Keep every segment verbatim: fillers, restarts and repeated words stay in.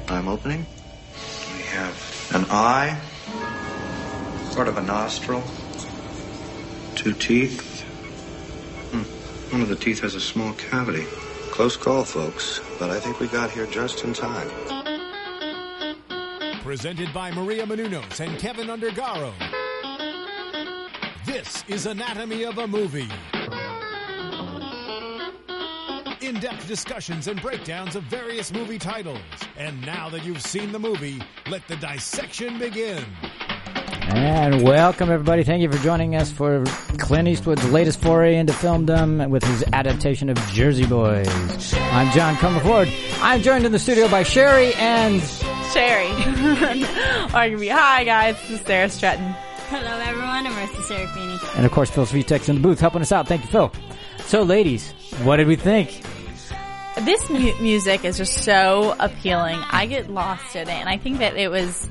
I'm opening. We have an eye, sort of a nostril, two teeth. Hmm. One of the teeth has a small cavity. Close call, folks, but I think we got here just in time. Presented by Maria Menounos and Kevin Undergaro. This is Anatomy of a Movie. In-depth discussions and breakdowns of various movie titles. And now that you've seen the movie, let the dissection begin. And welcome, everybody. Thank you for joining us for Clint Eastwood's latest foray into filmdom with his adaptation of Jersey Boys. I'm John Comerford. I'm joined in the studio by Sherry and... Sherry. Arguably. Hi, guys. This is Sarah Stratton. Hello, everyone. I'm Marissa Serafini. And, of course, Phil Svitek's in the booth helping us out. Thank you, Phil. So, ladies, what did we think? This mu- music is just so appealing. I get lost in it, and I think that it was...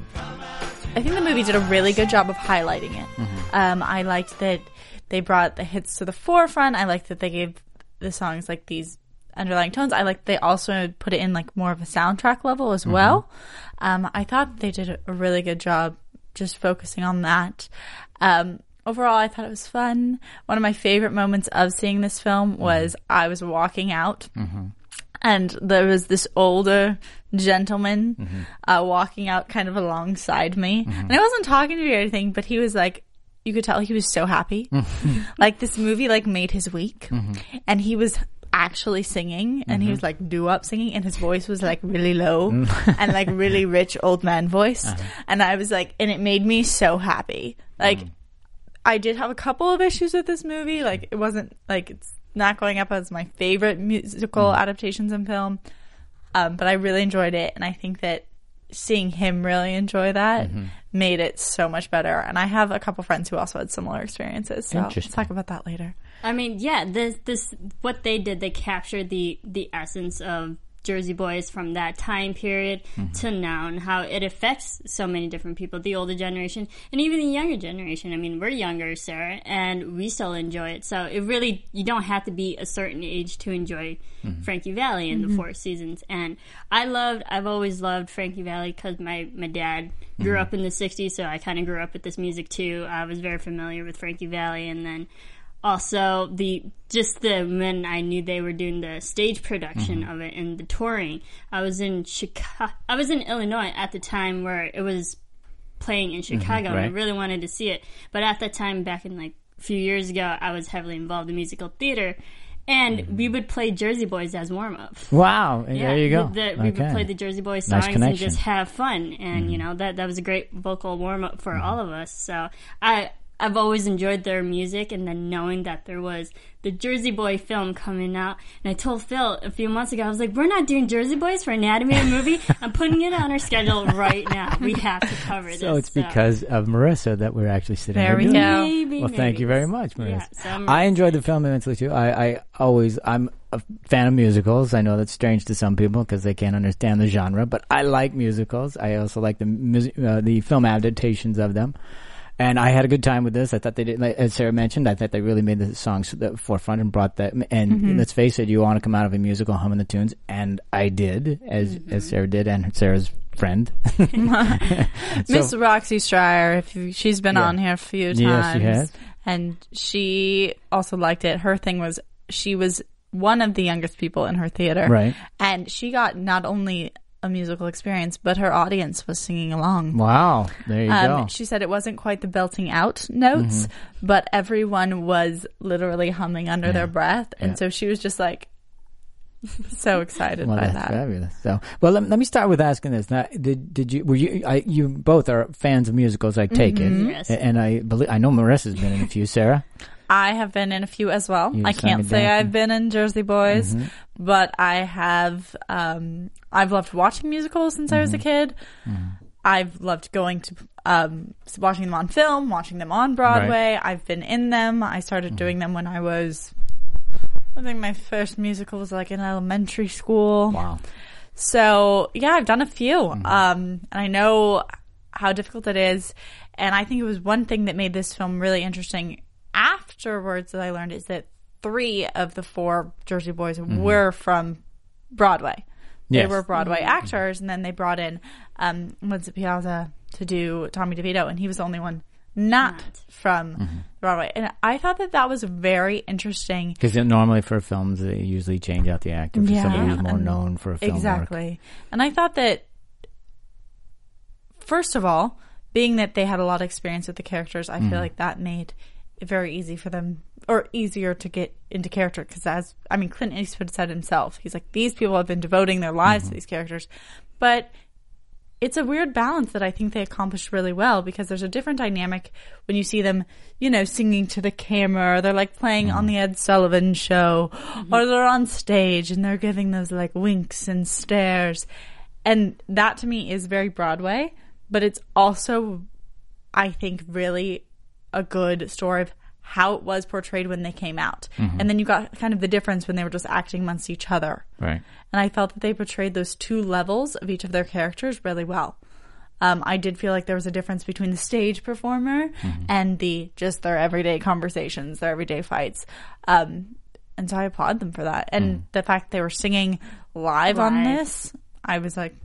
I think the movie did a really good job of highlighting it. Mm-hmm. Um, I liked that they brought the hits to the forefront. I liked that they gave the songs like these underlying tones. I liked they also put it in like more of a soundtrack level as mm-hmm. well. Um, I thought they did a really good job just focusing on that. Um, overall, I thought it was fun. One of my favorite moments of seeing this film was mm-hmm. I was walking out. Mm-hmm. And there was this older gentleman mm-hmm. uh, walking out kind of alongside me. Mm-hmm. And I wasn't talking to me or anything, but he was like, you could tell he was so happy. Mm-hmm. Like this movie like made his week. Mm-hmm. And he was actually singing. And mm-hmm. he was like doo-wop singing. And his voice was like really low and like really rich old man voice. Uh-huh. And I was like, and it made me so happy. Like mm-hmm. I did have a couple of issues with this movie. Like it wasn't like it's not going up as my favorite musical mm. adaptations in film, um, but I really enjoyed it, and I think that seeing him really enjoy that mm-hmm. made it so much better. And I have a couple friends who also had similar experiences, so let's talk about that later. I mean, yeah, this this what they did, they captured the the essence of Jersey Boys from that time period mm-hmm. to now, and how it affects so many different people, the older generation and even the younger generation. I mean, we're younger, Sarah, and we still enjoy it. So it really, you don't have to be a certain age to enjoy mm-hmm. Frankie Valli and mm-hmm. the Four Seasons. And I loved, I've always loved Frankie Valli because my, my dad grew mm-hmm. up in the sixties, so I kind of grew up with this music too. I was very familiar with Frankie Valli, and then also, the just the when I knew they were doing the stage production mm-hmm. of it and the touring, I was in Chicago. I was in Illinois at the time where it was playing in Chicago, mm-hmm, right. and I really wanted to see it. But at that time, back in like a few years ago, I was heavily involved in musical theater, and mm-hmm. we would play Jersey Boys as warm up. Wow! And yeah, there you go. The, we okay. would play the Jersey Boys songs nice and just have fun, and mm-hmm. you know that that was a great vocal warm up for mm-hmm. all of us. So I. I've always enjoyed their music, and then knowing that there was the Jersey Boy film coming out, and I told Phil a few months ago, I was like, we're not doing Jersey Boys for Anatomy of a Movie. I'm putting it on our schedule right now. We have to cover this. So it's so. because of Marissa that we're actually sitting there. There we go. Maybe, well, maybe. thank you very much, Marissa. Yeah, so I enjoyed the film immensely, too. I, I always, I'm a fan of musicals. I know that's strange to some people because they can't understand the genre, but I like musicals. I also like the mus- uh, the film adaptations of them. And I had a good time with this. I thought they did, like, as Sarah mentioned, I thought they really made the songs to the forefront and brought that. And mm-hmm. let's face it, you want to come out of a musical humming the tunes, and I did, as mm-hmm. as Sarah did, and Sarah's friend, Miss so, Roxy Stryer. If you, she's been yeah. on here a few times, yes, she has, and she also liked it. Her thing was she was one of the youngest people in her theater, right? And she got not only a musical experience, but her audience was singing along. Wow, there you um, go. She said it wasn't quite the belting out notes, mm-hmm. but everyone was literally humming under yeah. their breath, and yeah. so she was just like so excited well, by that's that. Fabulous. So, well, let, let me start with asking this. Now, did did you were you I, you both are fans of musicals? I take mm-hmm. it, yes. and I believe I know Marissa's been in a few. Sarah. I have been in a few as well. You I can't say dancing. I've been in Jersey Boys, mm-hmm. but I have, um, I've loved watching musicals since mm-hmm. I was a kid. Mm-hmm. I've loved going to, um, watching them on film, watching them on Broadway. Right. I've been in them. I started mm-hmm. doing them when I was, I think my first musical was like in elementary school. Wow. So, yeah, I've done a few. Mm-hmm. Um, and I know how difficult it is. And I think it was one thing that made this film really interesting afterwards that I learned is that three of the four Jersey Boys mm-hmm. were from Broadway. They Yes. were Broadway Mm-hmm. actors, and then they brought in um, Lindsay Piazza to do Tommy DeVito, and he was the only one not, Not. from Mm-hmm. Broadway. And I thought that that was very interesting. Because normally for films, they usually change out the actor for Yeah, somebody who's more and- known for a film work. Exactly. And I thought that, first of all, being that they had a lot of experience with the characters, I Mm-hmm. feel like that made it very easy for them, or easier to get into character. Because as, I mean, Clint Eastwood said himself, he's like, these people have been devoting their lives Mm-hmm. to these characters. But it's a weird balance that I think they accomplished really well, because there's a different dynamic when you see them, you know, singing to the camera, or they're like playing on the Ed Sullivan Show, or they're on stage and they're giving those like winks and stares. And that to me is very Broadway, but it's also, I think, really a good story of how it was portrayed when they came out. And then you got kind of the difference when they were just acting amongst each other. Right. And I felt that they portrayed those two levels of each of their characters really well. Um, I did feel like there was a difference between the stage performer and the just their everyday conversations, their everyday fights. Um, and so I applaud them for that. And the fact they were singing live, on Live. this, I was like,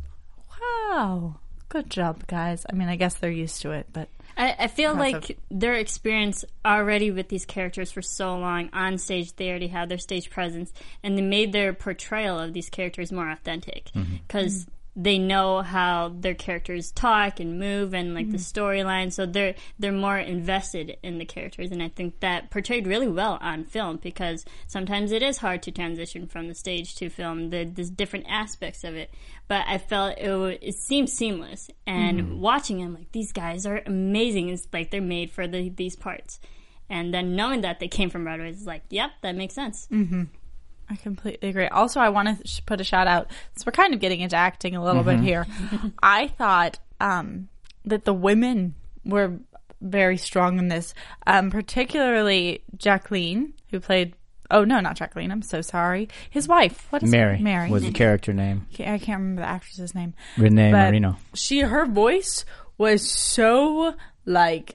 wow, good job, guys. I mean, I guess they're used to it, but I, I feel Impressive. like their experience already with these characters for so long on stage, they already had their stage presence, and they made their portrayal of these characters more authentic because they know how their characters talk and move and like the storyline, so they're they're more invested in the characters, and I think that portrayed really well on film, because sometimes it is hard to transition from the stage to film, the, the different aspects of it. But I felt it w- it seemed seamless, and watching them, like, these guys are amazing. It's like they're made for the, these parts, and then knowing that they came from Broadway is like, yep, that makes sense. I completely agree. Also, I want to sh- put a shout out, since we're kind of getting into acting a little bit here. I thought um, that the women were very strong in this, um, particularly Jacqueline, who played, oh no, not Jacqueline, I'm so sorry. His wife. What is Mary, Mary. was the character name. I can't remember the actress's name. Renee But Marino. She, her voice was so, like,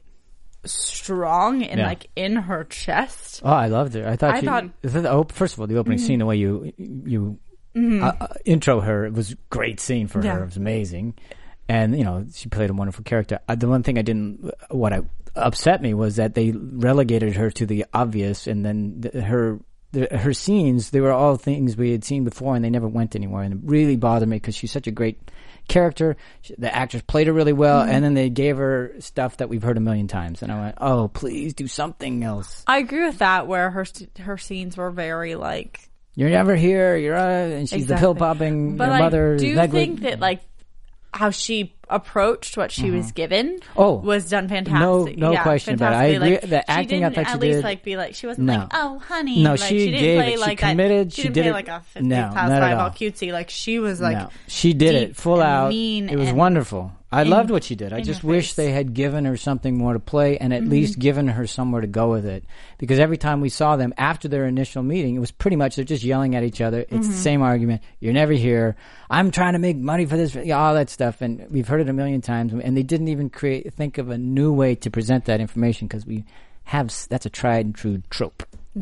strong and, Yeah. like, in her chest. Oh, I loved her. I thought I she, thought- the, the op- first of all, the opening scene, the way you you uh, uh, intro her, it was a great scene for Yeah. her. It was amazing. And, you know, she played a wonderful character. Uh, the one thing I didn't, what I, upset me was that they relegated her to the obvious, and then the, her the, her scenes, they were all things we had seen before, and they never went anywhere. And it really bothered me because she's such a great character. She, the actress played her really well, and then they gave her stuff that we've heard a million times. And I went, oh, please do something else. I agree with that, where her st- her scenes were very, like, You're never here. You're uh, and she's the pill Exactly. popping. But your I mother. do neglig- think that, like, how she approached what she was given Oh, was done fantastic. no- no yeah, question about it. I fantastically. agree- the acting, I she didn't thought she at least did- like be like she wasn't No. like, oh honey, No, like, she didn't gave play it. She like committed. That. She She, didn't did play it- like a fifty No, past not at five all. all cutesy. Like she was like, no, she did deep it full and out. mean It was and wonderful. I in- loved what she did. I in just her wish face. they had given her something more to play, and at Mm-hmm. least given her somewhere to go with it. Because every time we saw them after their initial meeting, it was pretty much they're just yelling at each other. It's Mm-hmm. the same argument. You're never here. I'm trying to make money for this. Yeah, all that stuff, and we've heard it a million times. And they didn't even create think of a new way to present that information because we have s- that's a tried and true trope.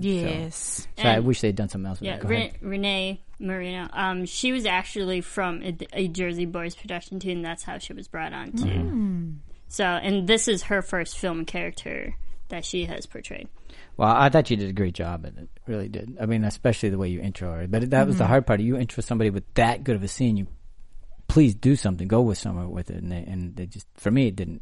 yes, So I And- wish they'd done something else with Yeah, it. Go Re- ahead. Renee Marino. Um, she was actually from a, a Jersey Boys production too, and that's how she was brought on too. Mm-hmm. So, and this is her first film character that she has portrayed. Well, I thought you did a great job at it. Really did. I mean, especially the way you intro her. But that was the hard part. You intro somebody with that good of a scene, you please do something. Go with somewhere with it. And they, and they just, for me, it didn't.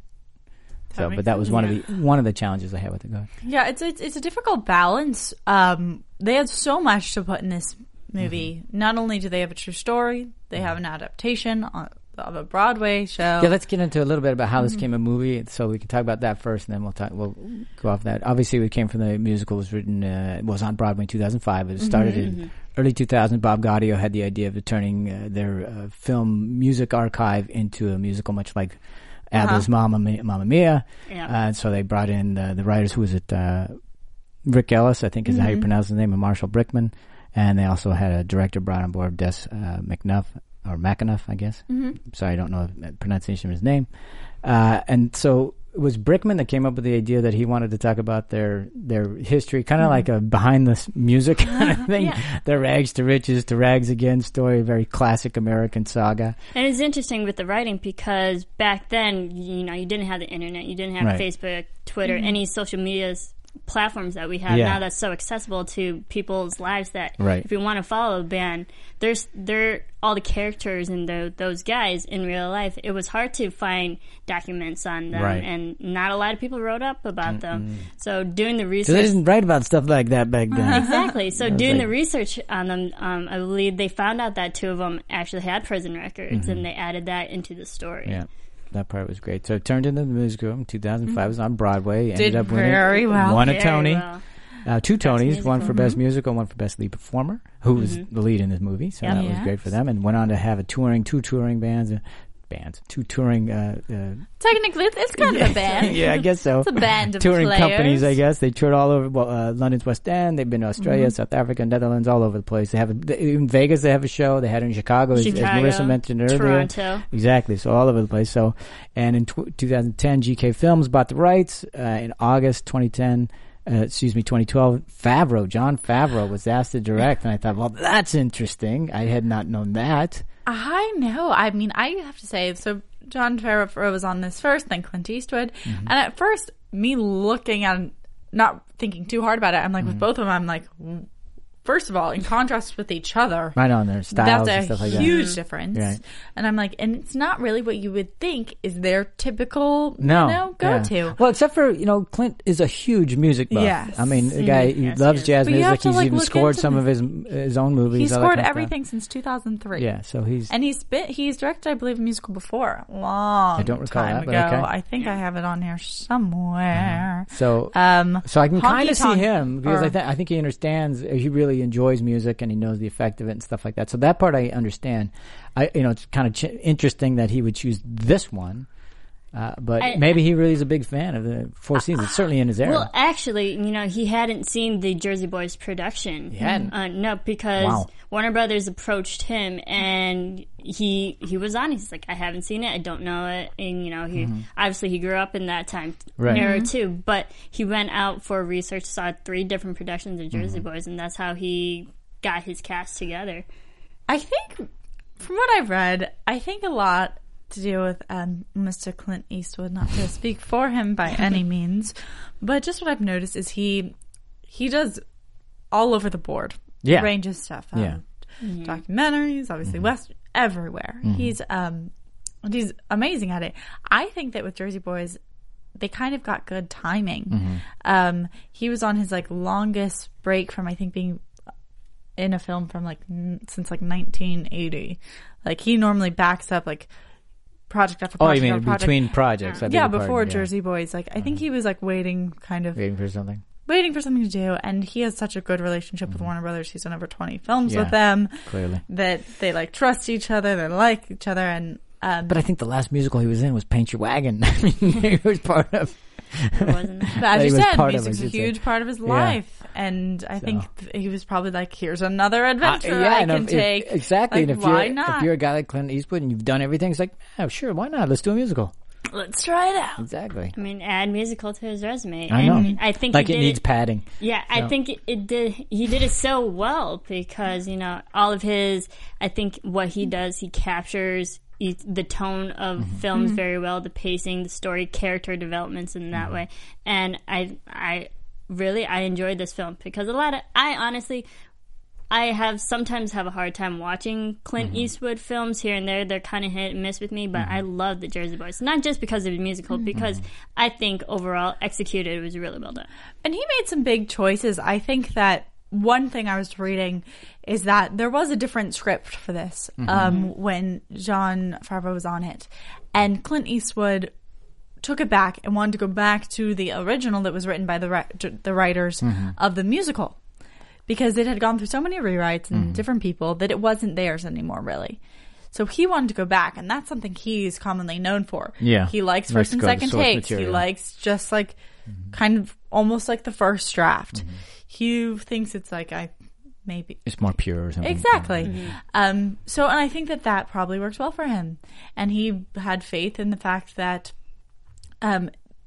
So, makes but that was sense. one of the one of the challenges I had with it. Go ahead. yeah. It's it's it's a difficult balance. Um, they had so much to put in this movie. Mm-hmm. Not only do they have a true story, they have an adaptation on, of a Broadway show. Yeah, let's get into a little bit about how this came a movie. So we can talk about that first, and then we'll talk. We'll go off that. Obviously, it came from the musical. It was written. Uh, it was on Broadway in two thousand five. It started in early two thousand. Bob Gaudio had the idea of turning uh, their uh, film music archive into a musical, much like ABBA's Mamma Mia. Mamma Mia. Yeah. Uh, and so they brought in uh, the writers. Who was it? Uh, Rick Ellis, I think is how you pronounce his name, and Marshall Brickman. And they also had a director brought on board, Des uh, McNuff. Or McAnuff, I guess. Mm-hmm. Sorry, I don't know the pronunciation of his name. Uh, and so it was Brickman that came up with the idea that he wanted to talk about their their history, kind of mm-hmm. like a behind the music kind of thing. Yeah. Their rags to riches to rags again story, very classic American saga. And it's interesting with the writing because back then, you know, you didn't have the internet, you didn't have right. Facebook, Twitter, mm-hmm. any social medias platforms that we have yeah. now that's so accessible to people's lives that right. if you want to follow a band, there's they're all the characters and the, those guys in real life. It was hard to find documents on them, right. and not a lot of people wrote up about mm-hmm. them. So doing the research, so they didn't write about stuff like that back then. Exactly. So doing like, the research on them, um, I believe they found out that two of them actually had prison records, mm-hmm. and they added that into the story. Yeah. That part was great. So it turned into the musical in two thousand five. Mm-hmm. It was on Broadway. Did ended up winning, very well. Won a very Tony. Well. Uh, two Tonys, Best one for musical. Best Musical, one for Best Lead Performer, who was Mm-hmm. the lead in this movie. So Yep. that was Yes. great for them. And went on to have a touring, two touring bands, uh, bands, two touring. Uh, uh, Technically, it's kind of a band. yeah, I guess so. It's a band of touring players. companies, I guess. They toured all over well, uh, London's West End. They've been to Australia, Mm-hmm. South Africa, Netherlands, all over the place. They have a, they, in Vegas. They have a show. They had it in Chicago, as, as Chicago, Marissa mentioned earlier. Toronto. Exactly. So all over the place. So, and in tw- twenty ten, G K Films bought the rights. Uh, in August twenty ten, uh, excuse me, twenty twelve, Favreau, Jon Favreau was asked to direct, and I thought, well, that's interesting. I had not known that. I know. I mean, I have to say, so Jon Favreau was on this first, then Clint Eastwood. Mm-hmm. And at first, me looking at, not thinking too hard about it, I'm like, Mm-hmm. with both of them, I'm like, first of all, in contrast with each other, Right on their styles that's a and stuff like that. huge difference. Right. And I'm like, and it's not really what you would think is their typical, No. you know, go-to. Yeah. Well, except for, you know, Clint is a huge music buff. Yes. I mean, the guy, he Yes, loves yes. jazz But you have music. to, He's like, even look scored into some the- of his his own movies. He's all that scored kind of stuff. everything since two thousand three. Yeah, so he's... And he's been, he's directed, I believe, a musical before, a long I don't recall time that, but ago. okay. I think I have it on here somewhere. So, Um, so I can kind of see Honky Tonk- him because or- I, th- I think he understands. He really enjoys music and he knows the effect of it and stuff like that. So that part I understand. I, you know, it's kind of ch- interesting that he would choose this one. Uh, but I- maybe he really is a big fan of the Four Seasons. It's certainly in his era. Well, actually, you know, he hadn't seen the Jersey Boys production. He hadn't? Uh, no, because Wow. Warner Brothers approached him and he he was on. He's like, I haven't seen it. I don't know it. And, you know, he obviously he grew up in that time Right. era too. But he went out for research, saw three different productions of Jersey Boys, and that's how he got his cast together. I think, from what I've read, I think a lot to do with um, Mister Clint Eastwood, not to speak for him by any means, but just what I've noticed is he he does all over the board. Yeah. Range of stuff. Um, Yeah. Documentaries, obviously, West, everywhere. He's um he's amazing at it. I think that with Jersey Boys, they kind of got good timing. Um, he was on his like longest break from I think being in a film from like n- since like nineteen eighty. Like he normally backs up like project after oh, project you mean after project. between projects? I beg Yeah, your before pardon, yeah. Jersey Boys. Like I think he was like waiting, kind of Waiting for something. waiting for something to do, and he has such a good relationship with Warner Brothers. He's done over twenty films Yeah, with them. clearly. That they like trust each other, they like each other, and um, But I think the last musical he was in was Paint Your Wagon. I mean, he was part of... It wasn't. But That as he you was said, part of, music's I a should say. huge part of his Yeah. life, and I So. think th- he was probably like, "Here's another adventure Uh, yeah, I and can if- take." If, exactly. Like, and if why you're, not? If you're a guy like Clint Eastwood and you've done everything, it's like, oh, sure, why not? Let's do a musical. Let's try it out. Exactly. I mean, add musical to his resume. I and know. I think Like he it did needs padding. Yeah, I So. think it, it did. He did it so well because you know all of his. I think what he does, he captures e- the tone of Mm-hmm. films very well, the pacing, the story, character developments in that Mm-hmm. way. And I, I really, I enjoyed this film because a lot of. I honestly. I have sometimes have a hard time watching Clint Mm-hmm. Eastwood films here and there. They're kind of hit and miss with me, but I love the Jersey Boys. Not just because of the musical, because I think overall executed it was really well done. And he made some big choices. I think that one thing I was reading is that there was a different script for this um, when Jon Favreau was on it. And Clint Eastwood took it back and wanted to go back to the original that was written by the ri- the writers of the musical. Because it had gone through so many rewrites and different people that it wasn't theirs anymore, really. So he wanted to go back, and that's something he's commonly known for. Yeah. He likes Likes first to and go to second source takes. He material. likes just like kind of almost like the first draft. He thinks it's like I maybe It's more pure or something. exactly. Um, so, and I think that that probably works well for him. And he had faith in the fact that um,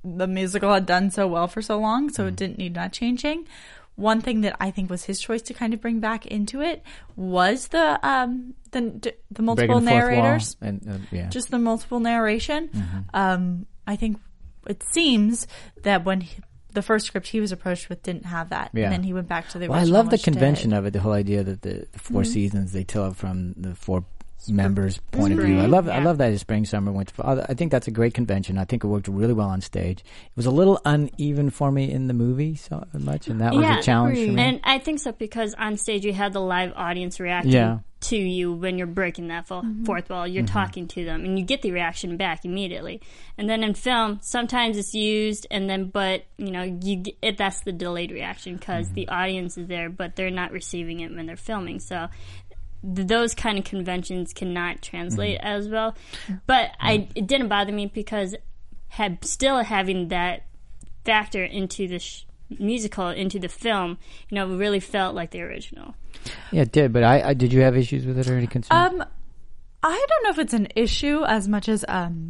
the musical had done so well for so long, so Mm. it didn't need that changing. One thing that I think was his choice to kind of bring back into it was the um the the multiple Breaking the fourth wall narrators, and uh, yeah. just the multiple narration. Mm-hmm. Um, I think it seems that when he, the first script he was approached with didn't have that, Yeah. and then he went back to the Well, I original. love the which did. convention of it, the whole idea that the, the 4 Mm-hmm. seasons they tell it from the four members' point of view. I love I yeah. love that it's spring, summer, winter. fall. I think that's a great convention. I think it worked really well on stage. It was a little uneven for me in the movie so much, and that was Yeah, a challenge for me. And I think so because on stage you had the live audience reacting Yeah. to you when you're breaking that fo- fourth wall. You're Mm-hmm. talking to them, and you get the reaction back immediately. And then in film, sometimes it's used, and then but you know you get, it, that's the delayed reaction because Mm-hmm. the audience is there, but they're not receiving it when they're filming. So th- those kind of conventions cannot translate Mm-hmm. as well. But I it didn't bother me because had still having that factor into the sh- musical into the film, you know, it really felt like the original. Yeah, it did. But I, I did you have issues with it or any concerns? Um, I don't know if it's an issue as much as um,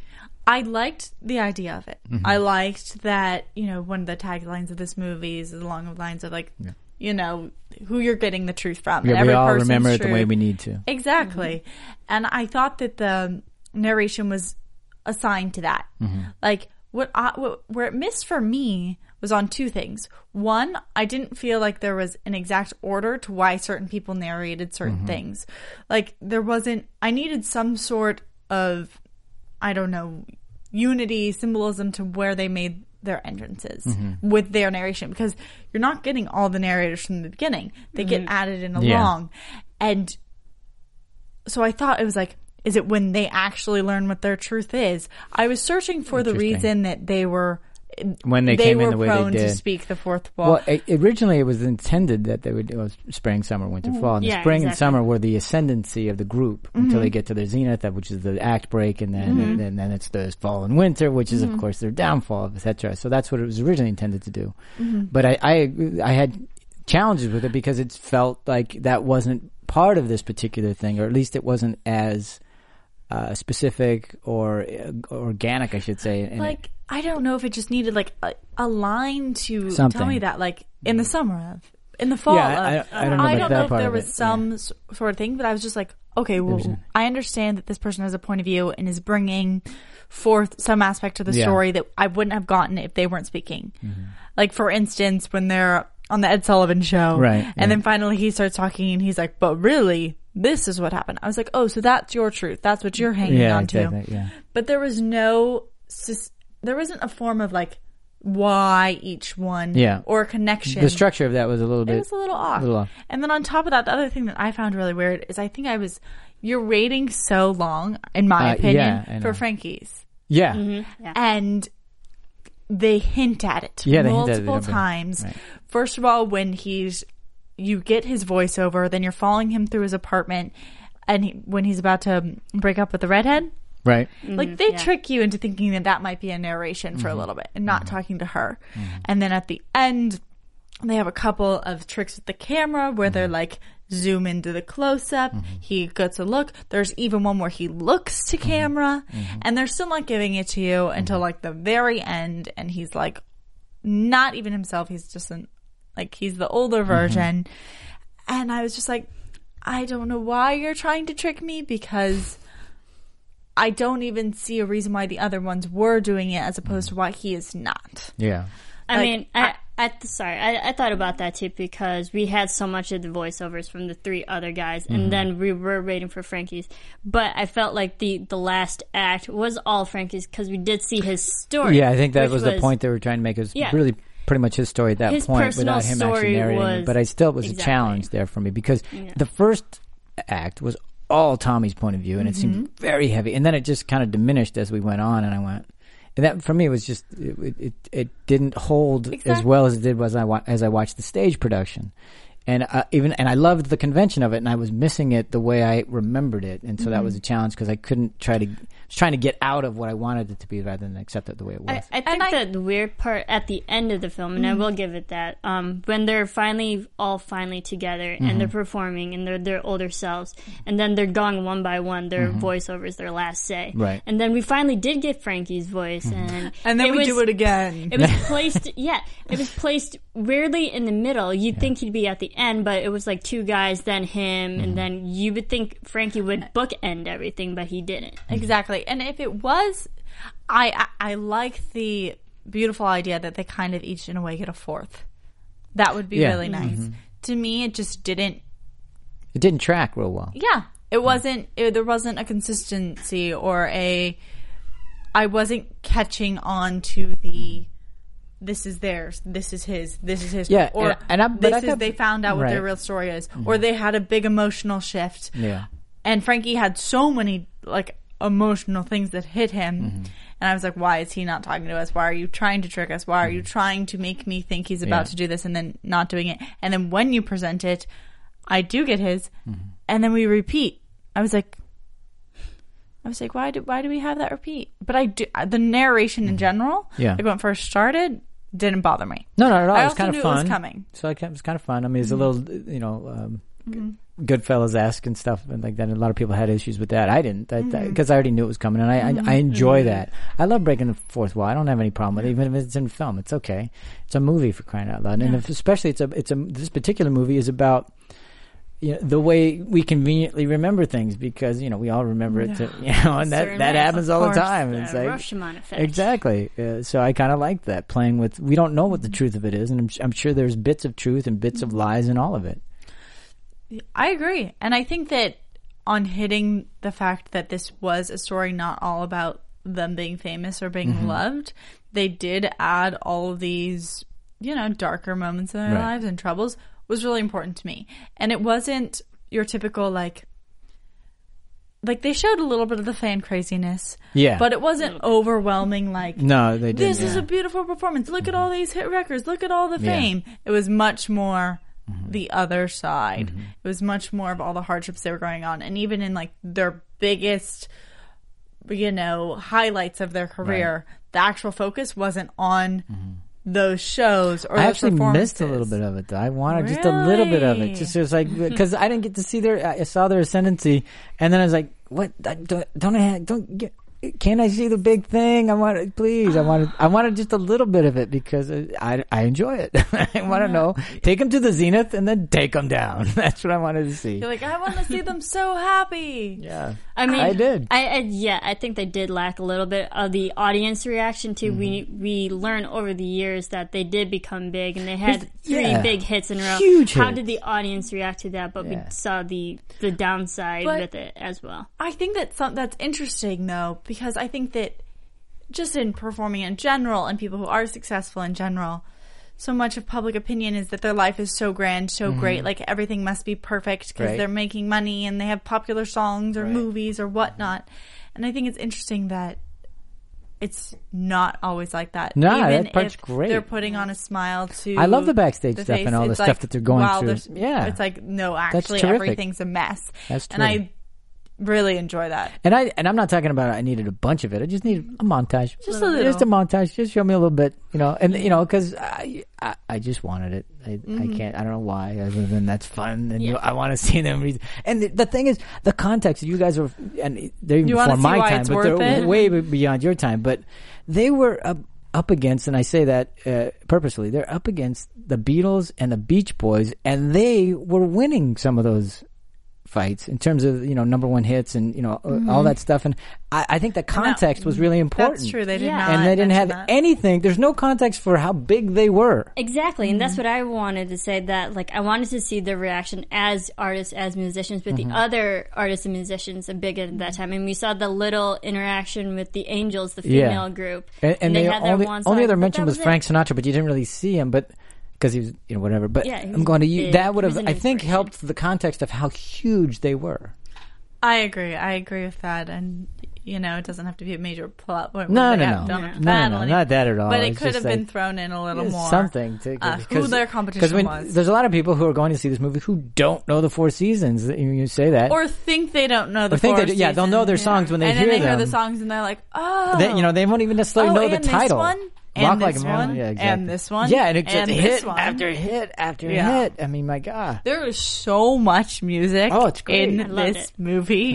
I liked the idea of it. Mm-hmm. I liked that, you know, one of the taglines of this movie is along the lines of like, Yeah. you know, who you're getting the truth from. yeah, and we every all person's remember it the truth. way we need to. Exactly. And I thought that the narration was assigned to that. Like what, I, what where it missed for me was on two things. One, I didn't feel like there was an exact order to why certain people narrated certain things. Like there wasn't, I needed some sort of, I don't know, unity, symbolism to where they made their entrances with their narration, because you're not getting all the narrators from the beginning. They get added in Yeah. along. And so I thought it was like, is it when they actually learn what their truth is? I was searching for the Interesting. reason that they were When they came in were the way they prone to did. speak the fourth wall. Well, it, originally it was intended that they would it was spring, summer, winter, fall. And the Yeah, spring and exactly. summer were the ascendancy of the group until they get to their zenith, which is the act break, and then and, and then it's the fall and winter, which is of course their downfall, et cetera. So that's what it was originally intended to do. But I, I I had challenges with it because it felt like that wasn't part of this particular thing, or at least it wasn't as uh, specific or uh, organic, I should say. in it. like, I don't know if it just needed like a, a line to Something. tell me that, like in the summer of, in the fall. Yeah, of, I- I don't know about that know if part there of was it, some s sort of thing, but I was just like, okay, well, There's a- I understand that this person has a point of view and is bringing forth some aspect of the Yeah. story that I wouldn't have gotten if they weren't speaking. Like, for instance, when they're on the Ed Sullivan show, Right, and right. then finally he starts talking and he's like, but really, this is what happened. I was like, oh, so that's your truth. That's what you're hanging yeah, on to. exactly, yeah. But there was no, sys- there wasn't a form of like why each one, Yeah. or a connection. The structure of that was a little bit. It was a little off. little off. And then on top of that, the other thing that I found really weird is I think I was, you're waiting so long, in my Uh, opinion, yeah, I know. for Frankie's. Yeah. Yeah. And they hint at it Yeah, they hint at it, multiple don't they? times. Right. First of all, when he's, you get his voiceover, then you're following him through his apartment, and he, when he's about to break up with the redhead, Right. like they yeah. trick you into thinking that that might be a narration for a little bit and not talking to her. And then at the end, they have a couple of tricks with the camera where they're like zoom into the close up. He gets a look. There's even one where he looks to camera, and they're still not giving it to you until like the very end. And he's like not even himself. He's just an, like he's the older version. And I was just like, I don't know why you're trying to trick me, because I don't even see a reason why the other ones were doing it as opposed to why he is not. Yeah. I Like, mean, I, I, sorry, I, I thought about that too because we had so much of the voiceovers from the three other guys, Mm-hmm. and then we were waiting for Frankie's. But I felt like the, the last act was all Frankie's because we did see his story. Yeah, I think that which was, the point they were trying to make. It was Yeah. really pretty much his story at that His point personal without him actually story narrating it. was- But I still it was exactly. a challenge there for me because Yeah. the first act was all Tommy's point of view, and it seemed very heavy. And then it just kind of diminished as we went on, and I went. And that for me was just it. It, it didn't hold as Exactly. well as it did was I wa- as I watched the stage production. And uh, even and I loved the convention of it, and I was missing it the way I remembered it, and so Mm-hmm. that was a challenge because I couldn't try to was trying to get out of what I wanted it to be rather than accept it the way it was. I, I think I- that the weird part at the end of the film, and I will give it that, um, when they're finally all finally together and they're performing and they're their older selves, and then they're going one by one, their voiceovers, their last say, Right. and then we finally did get Frankie's voice, and And then it we was, do it again. It was placed, yeah, it was placed weirdly in the middle. You'd think he'd be at the end, but it was like two guys, then him, and then you would think Frankie would bookend everything, but he didn't. Exactly. And if it was, I, I I like the beautiful idea that they kind of each in a way get a fourth. That would be Yeah. really nice. To me, it just didn't. It didn't track real well. Yeah, it wasn't. It, there wasn't a consistency or a. I wasn't catching on to the. This is theirs. This is his. This is his. Yeah, or and- and I- but this I is thought- they found out what their right. real story is, or they had a big emotional shift. Yeah. And Frankie had so many like emotional things that hit him. Mm-hmm. And I was like, why is he not talking to us? Why are you trying to trick us? Why are you trying to make me think he's about Yeah. to do this and then not doing it? And then when you present it, I do get his. Mm-hmm. And then we repeat. I was like, I was like, why do, why do we have that repeat? But I do, the narration in general, Mm-hmm. Yeah. like when it first started, didn't bother me. No, not at all. I It was also kind of knew fun. it was coming. So it was kind of fun. I mean, it's a little, you know, um, Goodfellas-esque and stuff and like that. And a lot of people had issues with that. I didn't, because I, Mm-hmm. I already knew it was coming, and I, I, I enjoy that. I love breaking the fourth wall. I don't have any problem with it, even if it's in film. It's okay. It's a movie, for crying out loud, and if, especially it's a, it's a. This particular movie is about. You know, the way we conveniently remember things, because you know we all remember it, to, you know, and that, Certain that ways, happens of all the course. time. The It's like, Rashomon effect. exactly. Uh, so I kind of like that, playing with. We don't know what the truth of it is, and I'm, I'm sure there's bits of truth and bits of lies in all of it. I agree. And I think that on hitting the fact that this was a story not all about them being famous or being Mm-hmm. loved, they did add all of these, you know, darker moments in their Right. lives and troubles was really important to me. And it wasn't your typical, like, like they showed a little bit of the fan craziness. Yeah. But it wasn't overwhelming, like, No, they didn't. this is yeah. a beautiful performance. Look at all these hit records. Look at all the Yeah. fame. It was much more the other side. It was much more of all the hardships that were going on. And even in like their biggest, you know, highlights of their career, the actual focus wasn't on those shows or I those actually missed a little performances. bit of it, though. I wanted just a little bit of it. Really? Just it was like because I didn't get to see their. I saw their ascendancy, and then I was like, "What? I don't don't I have, don't get." Can't I see the big thing? I want it, please. I wanted, I wanted just a little bit of it because I, I enjoy it. I want to know. Take them to the zenith and then take them down. That's what I wanted to see. You're like, I want to see them so happy. Yeah, I mean, I did. I, I yeah, I think they did lack a little bit of the audience reaction too. We Mm-hmm. we learned over the years that they did become big, and they had Here's- three yeah. big hits in a row. Huge How hits. did the audience react to that? But Yeah. we saw the the downside But- with it as well. I think that some, that's interesting though, because I think that just in performing in general and people who are successful in general, so much of public opinion is that their life is so grand, so great, like everything must be perfect because Right. they're making money and they have popular songs or Right. movies or whatnot. And I think it's interesting that it's not always like that. Nah, Even that part's if great. they're putting on a smile to I love the backstage the stuff face, and all the it's stuff like, that they're going wow, through. there's- Yeah. It's like, no, That's actually terrific. everything's a mess. That's And true. I really enjoy that. And I and I'm not talking about I needed a bunch of it. I just needed a montage, Just a little. just a montage. Just show me a little bit, you know. And you know, because I, I I just wanted it. I, Mm-hmm. I can't. I don't know why. Other than that's fun, and you, I want to see them. Read. And the, the thing is, the context. You guys are, and they're even You wanna before see my why time, it's but worth they're it? way beyond your time. But they were up, up against, and I say that uh, purposely. They're up against the Beatles and the Beach Boys, and they were winning some of those fights in terms of, you know, number one hits and, you know, uh all that stuff. And I, I think the context was really important. That's true. They did Yeah. not. And they didn't have mention that. anything. There's no context for how big they were. Exactly, and Mm-hmm. that's what I wanted to say. That like I wanted to see the reaction as artists, as musicians, with Mm-hmm. the other artists and musicians are big at that time. And we saw the little interaction with the Angels, the Yeah. female group, And, and they the had their only, one only song, other but mention that was it. Frank Sinatra, but you didn't really see him, but because he was, you know, whatever. But Yeah, he I'm was going to use big. that would He have, was an I think, inspiration. helped the context of how huge they were. I agree. I agree with that. And you know, it doesn't have to be a major plot point. No, where no, they no. have- don't No, have to no, battle no, any- not that at all. But it It's could just have been like- thrown in a little Yeah, more. something to, uh, who because- their 'cause competition when, was. there's a lot of people who are going to see this movie who don't know the Four Seasons. You, you say that, Or think they don't know the Or think four they do- yeah, they'll know their seasons. songs when they and hear then they hear them. the songs and they're like, oh. they, you know, they won't even necessarily oh, know the and title. This one, and Rock this Like a Man, one, yeah, exactly. and this one, yeah, and it's and just this hit one. after hit after Yeah. hit. I mean, my God. There is so much music Oh, it's great. in I loved this it. movie.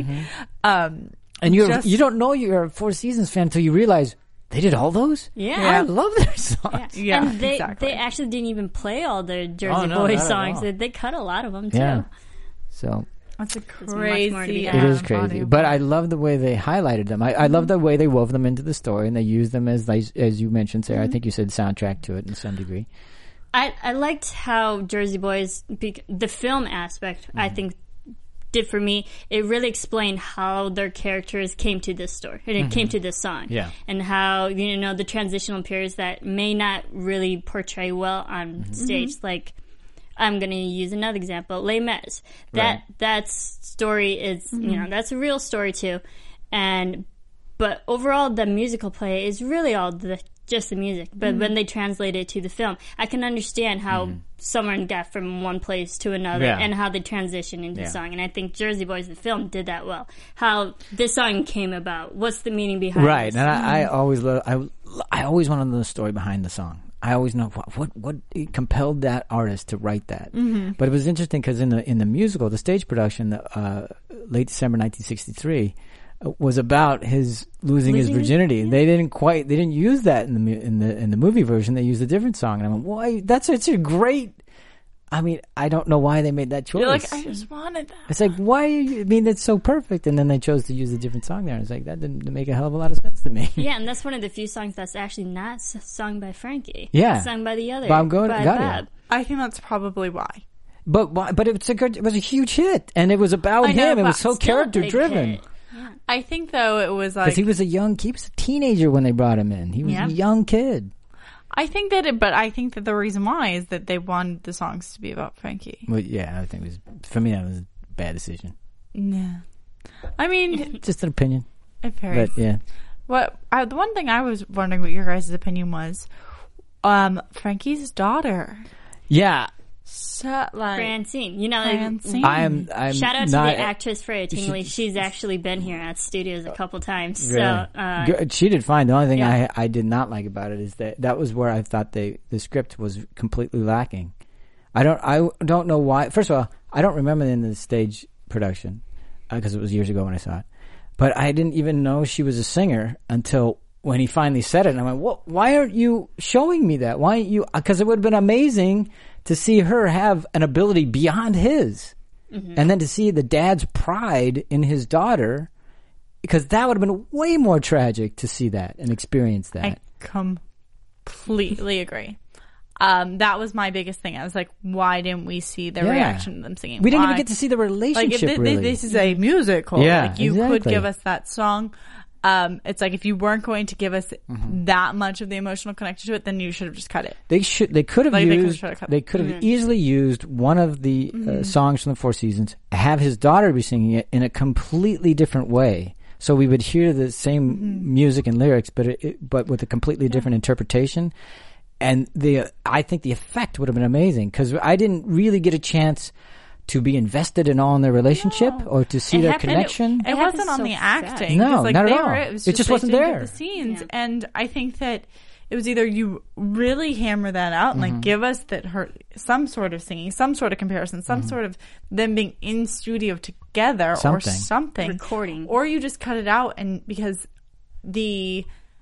Um, And you just- you don't know you're a Four Seasons fan until you realize they did all those. Yeah. I love their songs. Yeah. Yeah, and they exactly. they actually didn't even play all the Jersey Oh, no, Boys not at songs. all. They, they cut a lot of them too. Yeah. So That's a much more to crazy. be it done. is um, crazy, body of but work. I love the way they highlighted them. I, I love the way they wove them into the story, and they used them as like, as you mentioned, Sarah. I think you said soundtrack to it in some degree. I, I liked how Jersey Boys, bec- the film aspect, I think, did for me. It really explained how their characters came to this story, and it came to this song. Yeah. And how, you know, the transitional periods that may not really portray well on stage. Like, I'm going to use another example, Les Mis. That, Right. that story is, you know, that's a real story too. And, but overall, the musical play is really all the just the music. But when they translate it to the film, I can understand how someone got from one place to another Yeah. and how they transition into Yeah. the song. And I think Jersey Boys, the film, did that well. How this song came about. What's the meaning behind Right, this? and I, I always love. I I always want to know the story behind the song. I always know what what, what compelled that artist to write that. Mm-hmm. But it was interesting because in the in the musical, the stage production, uh, late December nineteen sixty-three, uh, was about his losing, his Losing- virginity. They didn't quite. They didn't use that in the mu- in the in the movie version. They used a different song, and I went, "Why? That's such a great." I mean, I don't know why they made that choice. You're like, I just wanted that. It's like, why? Are you, I mean, it's so perfect, and then they chose to use a different song there. It's like that didn't make a hell of a lot of sense to me. Yeah, and that's one of the few songs that's actually not s- sung by Frankie. Yeah. It's sung by the other. Bob Go- by got Bob. it. I think that's probably why. But why- but it's a good, it was a huge hit, and it was about I know, him. It but was so Still a character big driven hit. I think though it was because like he was a young, he was a teenager when they brought him in. He was Yeah. a young kid. I think that it, but I think that the reason why is that they wanted the songs to be about Frankie. Well, yeah, I think it was for me that was a bad decision. Yeah, I mean, Just an opinion, it varies. but yeah, What I, the one thing I was wondering what your guys' opinion was, um, Frankie's daughter. yeah. So like Francine. You know, Francine. I am. I'm shout out not, to the actress Freya Tingley. She's actually been here at studios a couple times. Really? So, uh, Good. She did fine. The only thing yeah. I I did not like about it is that that was where I thought they the script was completely lacking. I don't I don't know why. First of all, I don't remember in the stage production because it was years ago when I saw it. But I didn't even know she was a singer until when he finally said it. And I went, "What? Why aren't you showing me that? Why aren't you?" Because it would have been amazing to see her have an ability beyond his, Mm-hmm. and then to see the dad's pride in his daughter. Because that would have been way more tragic to see that and experience that. I completely agree. Um, that was my biggest thing. I was like, why didn't we see their Yeah. reaction to them singing? We didn't Why? even get to see the like relationship. if thi- really. this is a musical. Yeah, like you could exactly. give us that song. Um, it's like if you weren't going to give us Mm-hmm. that much of the emotional connection to it, then you should have just cut it. They should. They could have Like, they could've used. tried to cut- They could have easily used one of the uh, songs from the Four Seasons. Have his daughter be singing it in a completely different way, so we would hear the same music and lyrics, but it, it, but with a completely different interpretation. And the I think the effect would have been amazing because I didn't really get a chance to be invested in all in their relationship or to see It their happened- connection. It It wasn't happens on so the fast. acting. No, 'cause, like, not at they all. Were, it, was It just they wasn't didn't get there. The scenes, Yeah. and I think that it was either you really hammer that out and Mm-hmm. like give us that her some sort of singing, some sort of comparison, some Mm-hmm. sort of them being in studio together or Something. something, Recording. or you just cut it out and because the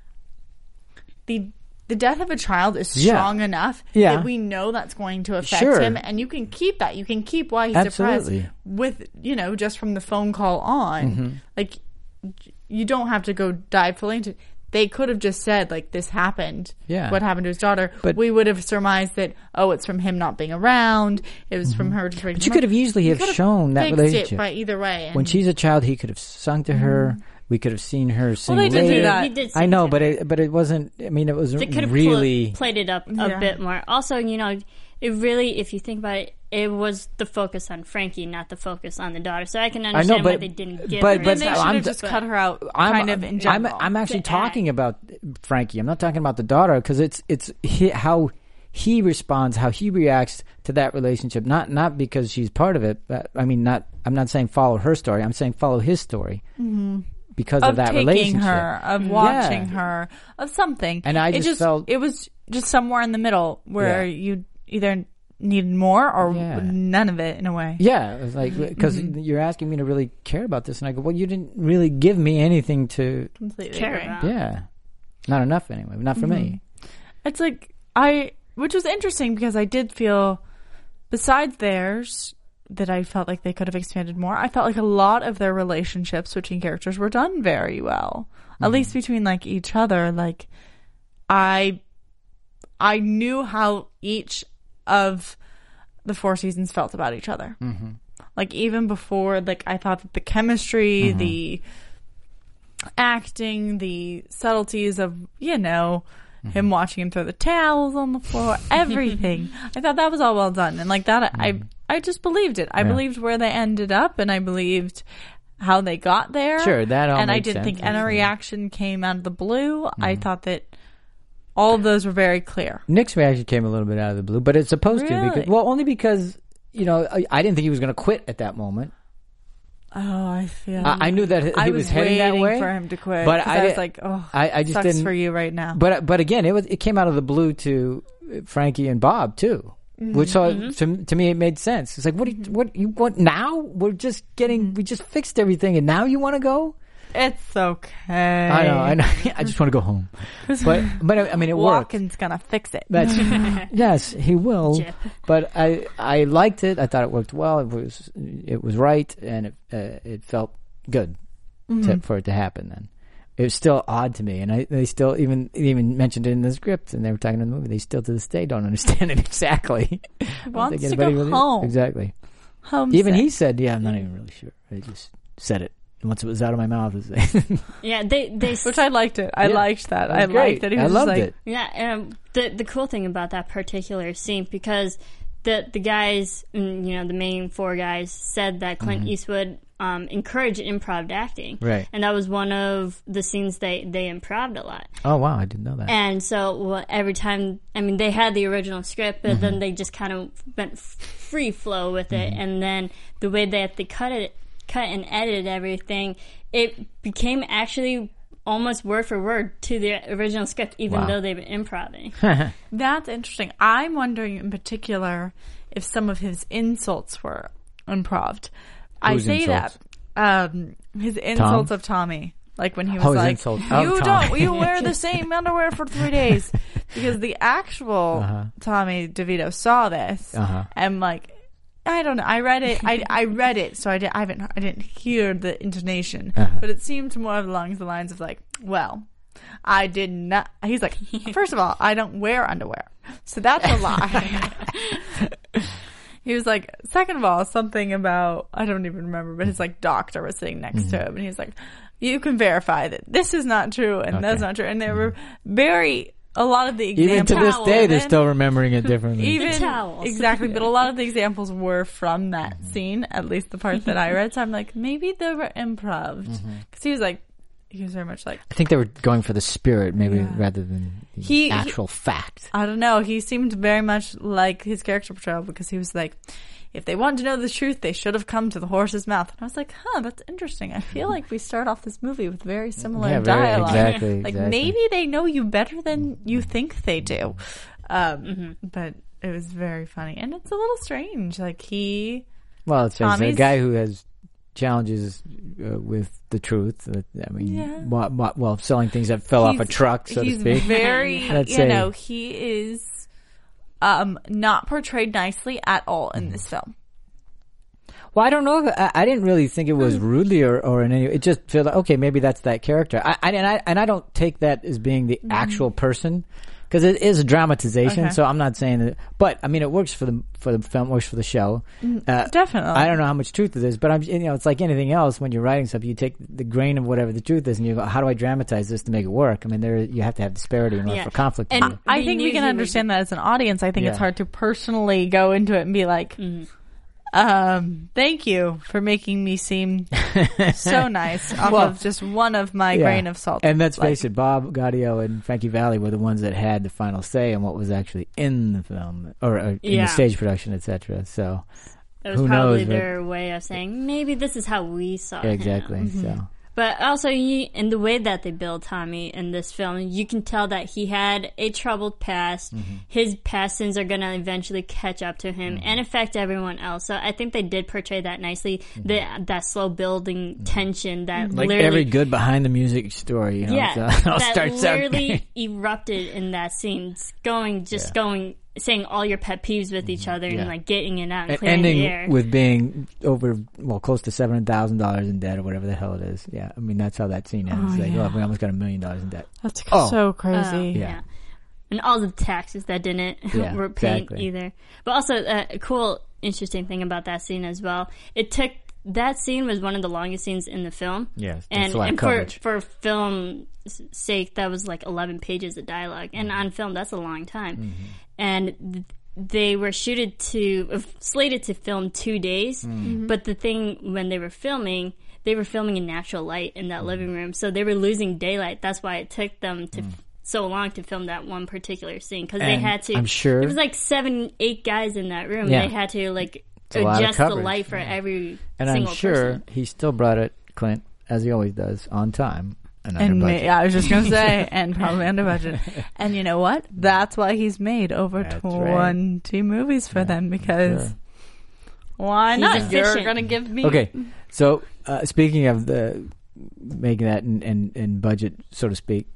the the death of a child is Yeah. strong enough Yeah. that we know that's going to affect Sure. him, and you can keep that. You can keep why he's Absolutely. depressed with, you know, just from the phone call on. Mm-hmm. Like, you don't have to go dive fully into it. They could have just said, like, this happened. Yeah. What happened to his daughter? But- we would have surmised that, oh, it's from him not being around. It was from her just Mm-hmm. But you could have easily have shown that fixed relationship. it by either way. When and- she's a child, he could have sung to her. We could have seen her sing. they did do later. that. He did I sing know, to but her. it but it wasn't. I mean, it was They could have really. played it up a Yeah. bit more. Also, you know, it really, if you think about it, it was the focus on Frankie, not the focus on the daughter. So I can I understand know, why but they didn't give but her. but Then they should I'm have just cut her out, I'm, kind of in I'm, general. I'm actually To talking act. about Frankie. I'm not talking about the daughter because it's it's he, how he responds, how he reacts to that relationship. Not not because she's part of it. But, I mean, not. I'm not saying follow her story. I'm saying follow his story Mm-hmm. because of, of that taking relationship. her, of watching her, of something. And I it just just felt- it was just somewhere in the middle where Yeah. you either needed more or Yeah. none of it in a way. Yeah, it was like because Mm-hmm. you're asking me to really care about this, and I go, well, you didn't really give me anything to. Completely Care agree. about. Yeah, not enough anyway. Not for me. It's like I, which was interesting because I did feel, besides theirs, that I felt like they could have expanded more. I felt like a lot of their relationships between characters were done very well, at least between like each other. Like I, I knew how each of the four seasons felt about each other. Mm-hmm. Like even before, like I thought that the chemistry, Mm-hmm. the acting, the subtleties of, you know, him watching him throw the towels on the floor, everything. I thought that was all well done. And like that, I I just believed it. I Yeah. believed where they ended up, and I believed how they got there. Sure, that all And I made didn't sense, think any actually. reaction came out of the blue. I thought that all of those were very clear. Nick's reaction came a little bit out of the blue, but it's supposed to. Really? Because, well, only because you know I, I didn't think he was going to quit at that moment. Oh, I feel. I, I knew that he I was, was heading that waiting way for him to quit, but 'cause I, I was di- like, oh, I, I just sucks didn't. for you right now. But but again, it was it came out of the blue to Frankie and Bob too, which so to to me it made sense. It's like what do you, what you want now? We're just getting we just fixed everything, and now you want to go? It's okay. I know, I know. I just want to go home. But but I mean, it worked. Walken's gonna fix it. That's yes, he will. Chip. But I I liked it. I thought it worked well. It was it was right, and it uh, it felt good to, for it to happen. Then it was still odd to me, and I they still even even mentioned it in the script, and they were talking in the movie. They still to this day don't understand it exactly. I don't wants think to anybody go really- home. Exactly. Homesick. Even he said, "Yeah, I'm not even really sure. I just said it once it was out of my mouth." Yeah, they they Which I liked it. I Yeah. liked that. It was I great. liked that. He I was just loved like, it. Yeah, um, the the cool thing about that particular scene, because the the guys, mm, you know, the main four guys said that Clint Mm-hmm. Eastwood um, encouraged improv acting, Right. and that was one of the scenes they they improved a lot. Oh wow, I didn't know that. And so well, every time, I mean, they had the original script, but Mm-hmm. then they just kind of went f- free flow with it, and then the way that they cut it, cut and edited everything, it became actually almost word for word to the original script, even Wow. though they were improvising. that's interesting. I'm wondering in particular if some of his insults were improved. I Whose say insults? that. Um, his insults of Tommy. Like when he was Oh, his like, insults of "You Tommy." don't, you wear the same underwear for three days," because the actual Uh-huh. Tommy DeVito saw this Uh-huh. and like, I don't know. I read it. I, I read it, so I, did, I haven't. I didn't hear the intonation, Uh-huh. but it seemed more along the lines of like, "Well, I did not." He's like, first of all, I don't wear underwear, so that's a lie. He was like, second of all, something about, I don't even remember, but his like doctor was sitting next to him, and he was like, "You can verify that this is not true and that's Okay. not true." And they were very, a lot of the examples. Even to this Towel, day, they're even- still remembering it differently. even The towels. exactly, but a lot of the examples were from that scene, at least the part that I read. So I'm like, maybe they were improv, because he was like, he was very much like, I think they were going for the spirit, maybe Yeah. rather than the He- he- actual fact. I don't know. He seemed very much like his character portrayal, because he was like, if they wanted to know the truth, they should have come to the horse's mouth. And I was like, huh, that's interesting. I feel like we start off this movie with very similar Yeah, very- dialogue. exactly, Like exactly. maybe they know you better than you think they do. Um, But it was very funny. And it's a little strange. Like he, Well, it's, it's a Tommy's- guy who has challenges uh, with the truth. Uh, I mean, Yeah. well, well, well, selling things that fell off a he's- truck, so to he's speak. very, Let's you say- know, he is um, not portrayed nicely at all in this film. Well, I don't know. If, I, I didn't really think it was rudely or, or in any. It just felt like, okay, maybe that's that character. I, I and I and I don't take that as being the actual person. Because it is a dramatization, Okay. so I'm not saying that. But I mean, it works for the for the film, works for the show. Uh, Definitely. I don't know how much truth there is, but I'm, you know, it's like anything else. When you're writing something, you take the grain of whatever the truth is, and you go, "How do I dramatize this to make it work?" I mean, there you have to have disparity in order Yeah. for conflict. to And- be- I We think knew we can he understand that as an audience. I think it's Yeah. hard to personally go into it and be like, um, thank you for making me seem so nice off Well, of just one of my Yeah. grain of salt. And let's Like, face it, Bob Gaudio and Frankie Valli were the ones that had the final say on what was actually in the film or, or in Yeah. the stage production, et cetera. So It was who probably knows what- their way of saying maybe this is how we saw him. exactly. So. But also, you, in the way that they build Tommy in this film, you can tell that he had a troubled past. Mm-hmm. His past sins are going to eventually catch up to him Mm-hmm. and affect everyone else. So I think they did portray that nicely. The, that slow building tension that Like literally, every good behind the music story, you know, yeah, so it all that starts out literally erupted in that scene. It's going, just Yeah. going, saying all your pet peeves with each other Yeah. and like getting it out and and clearing ending the air. with being over, well, close to seven hundred thousand dollars in debt or whatever the hell it is. Yeah, I mean that's how that scene ends. Oh, like, yeah. oh, we almost got a million dollars in debt. That's Oh. so Uh, crazy. Yeah. And all the taxes that didn't Yeah, were paid exactly. either. But also, uh, a cool, interesting thing about that scene as well. It took that scene was one of the longest scenes in the film. Yes, that's and a lot of and for coverage. for film sake, that was like eleven pages of dialogue, and on film, that's a long time. Mm-hmm. And th- they were shooted to uh, slated to film two days, Mm-hmm. but the thing when they were filming. They were filming in natural light in that Mm-hmm. living room, so they were losing daylight. That's why it took them Mm. to so long to film that one particular scene because they And had to. I'm sure- there was like seven, eight guys in that room. Yeah. They had to like a lot of adjust the coverage. light for every And I'm single sure person. he still brought it, Clint, as he always does, on time and under And ma- budget. yeah, I was just gonna say, and probably under budget. And you know what? That's why he's made over That's twenty movies for them because Sure. why He's not? You're efficient. gonna give me Okay, so uh, speaking of the making that in, in, in budget, so to speak,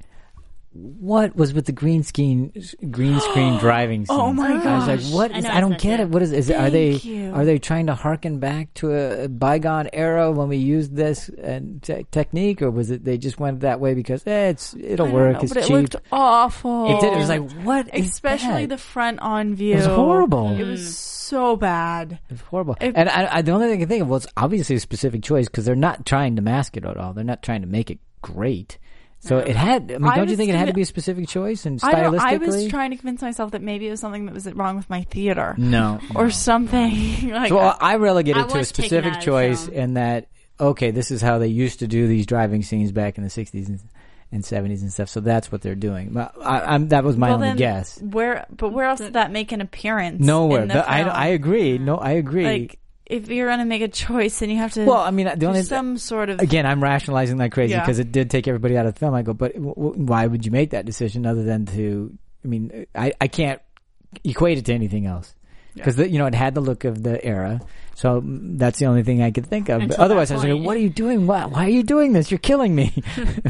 what was with the green screen green screen driving scene? Oh my I was like, gosh. what? I Is, know I, don't it's get that, it. What is? Is it, are they Thank you. are they trying to harken back to a, a bygone era when we used this and te- technique, or was it they just went that way because eh, it's it'll I don't work? know, It's but cheap. it looked awful. It did. It was like what? is especially that? the front on view. It was horrible. It was so bad. It was horrible. It- and I, I, the only thing I can think of, well, it's obviously a specific choice because they're not trying to mask it at all. They're not trying to make it great. So it had. I mean, I don't you was think it had to convi- be a specific choice and I don't. I was stylistically? trying to convince myself that maybe it was something that was wrong with my theater No. or something. like So uh, I relegated I to a was taken specific out of choice film. in that. Okay, this is how they used to do these driving scenes back in the sixties and, and seventies and stuff. So that's what they're doing. But I, I'm, that was my well, only then, guess. Where? But where else did that make an appearance? Nowhere. in the But I, film? I agree. No, I agree. Like, if you're gonna make a choice, then you have to. well, I mean, the do only some sort of. again, I'm rationalizing like crazy Yeah. because it did take everybody out of the film. I go, but w- w- why would you make that decision other than to? I mean, I, I can't equate it to anything else because you know it had the look of the era, so mm, that's the only thing I could think of. But Until otherwise, that I was like, point. what are you doing? Why, why are you doing this? You're killing me.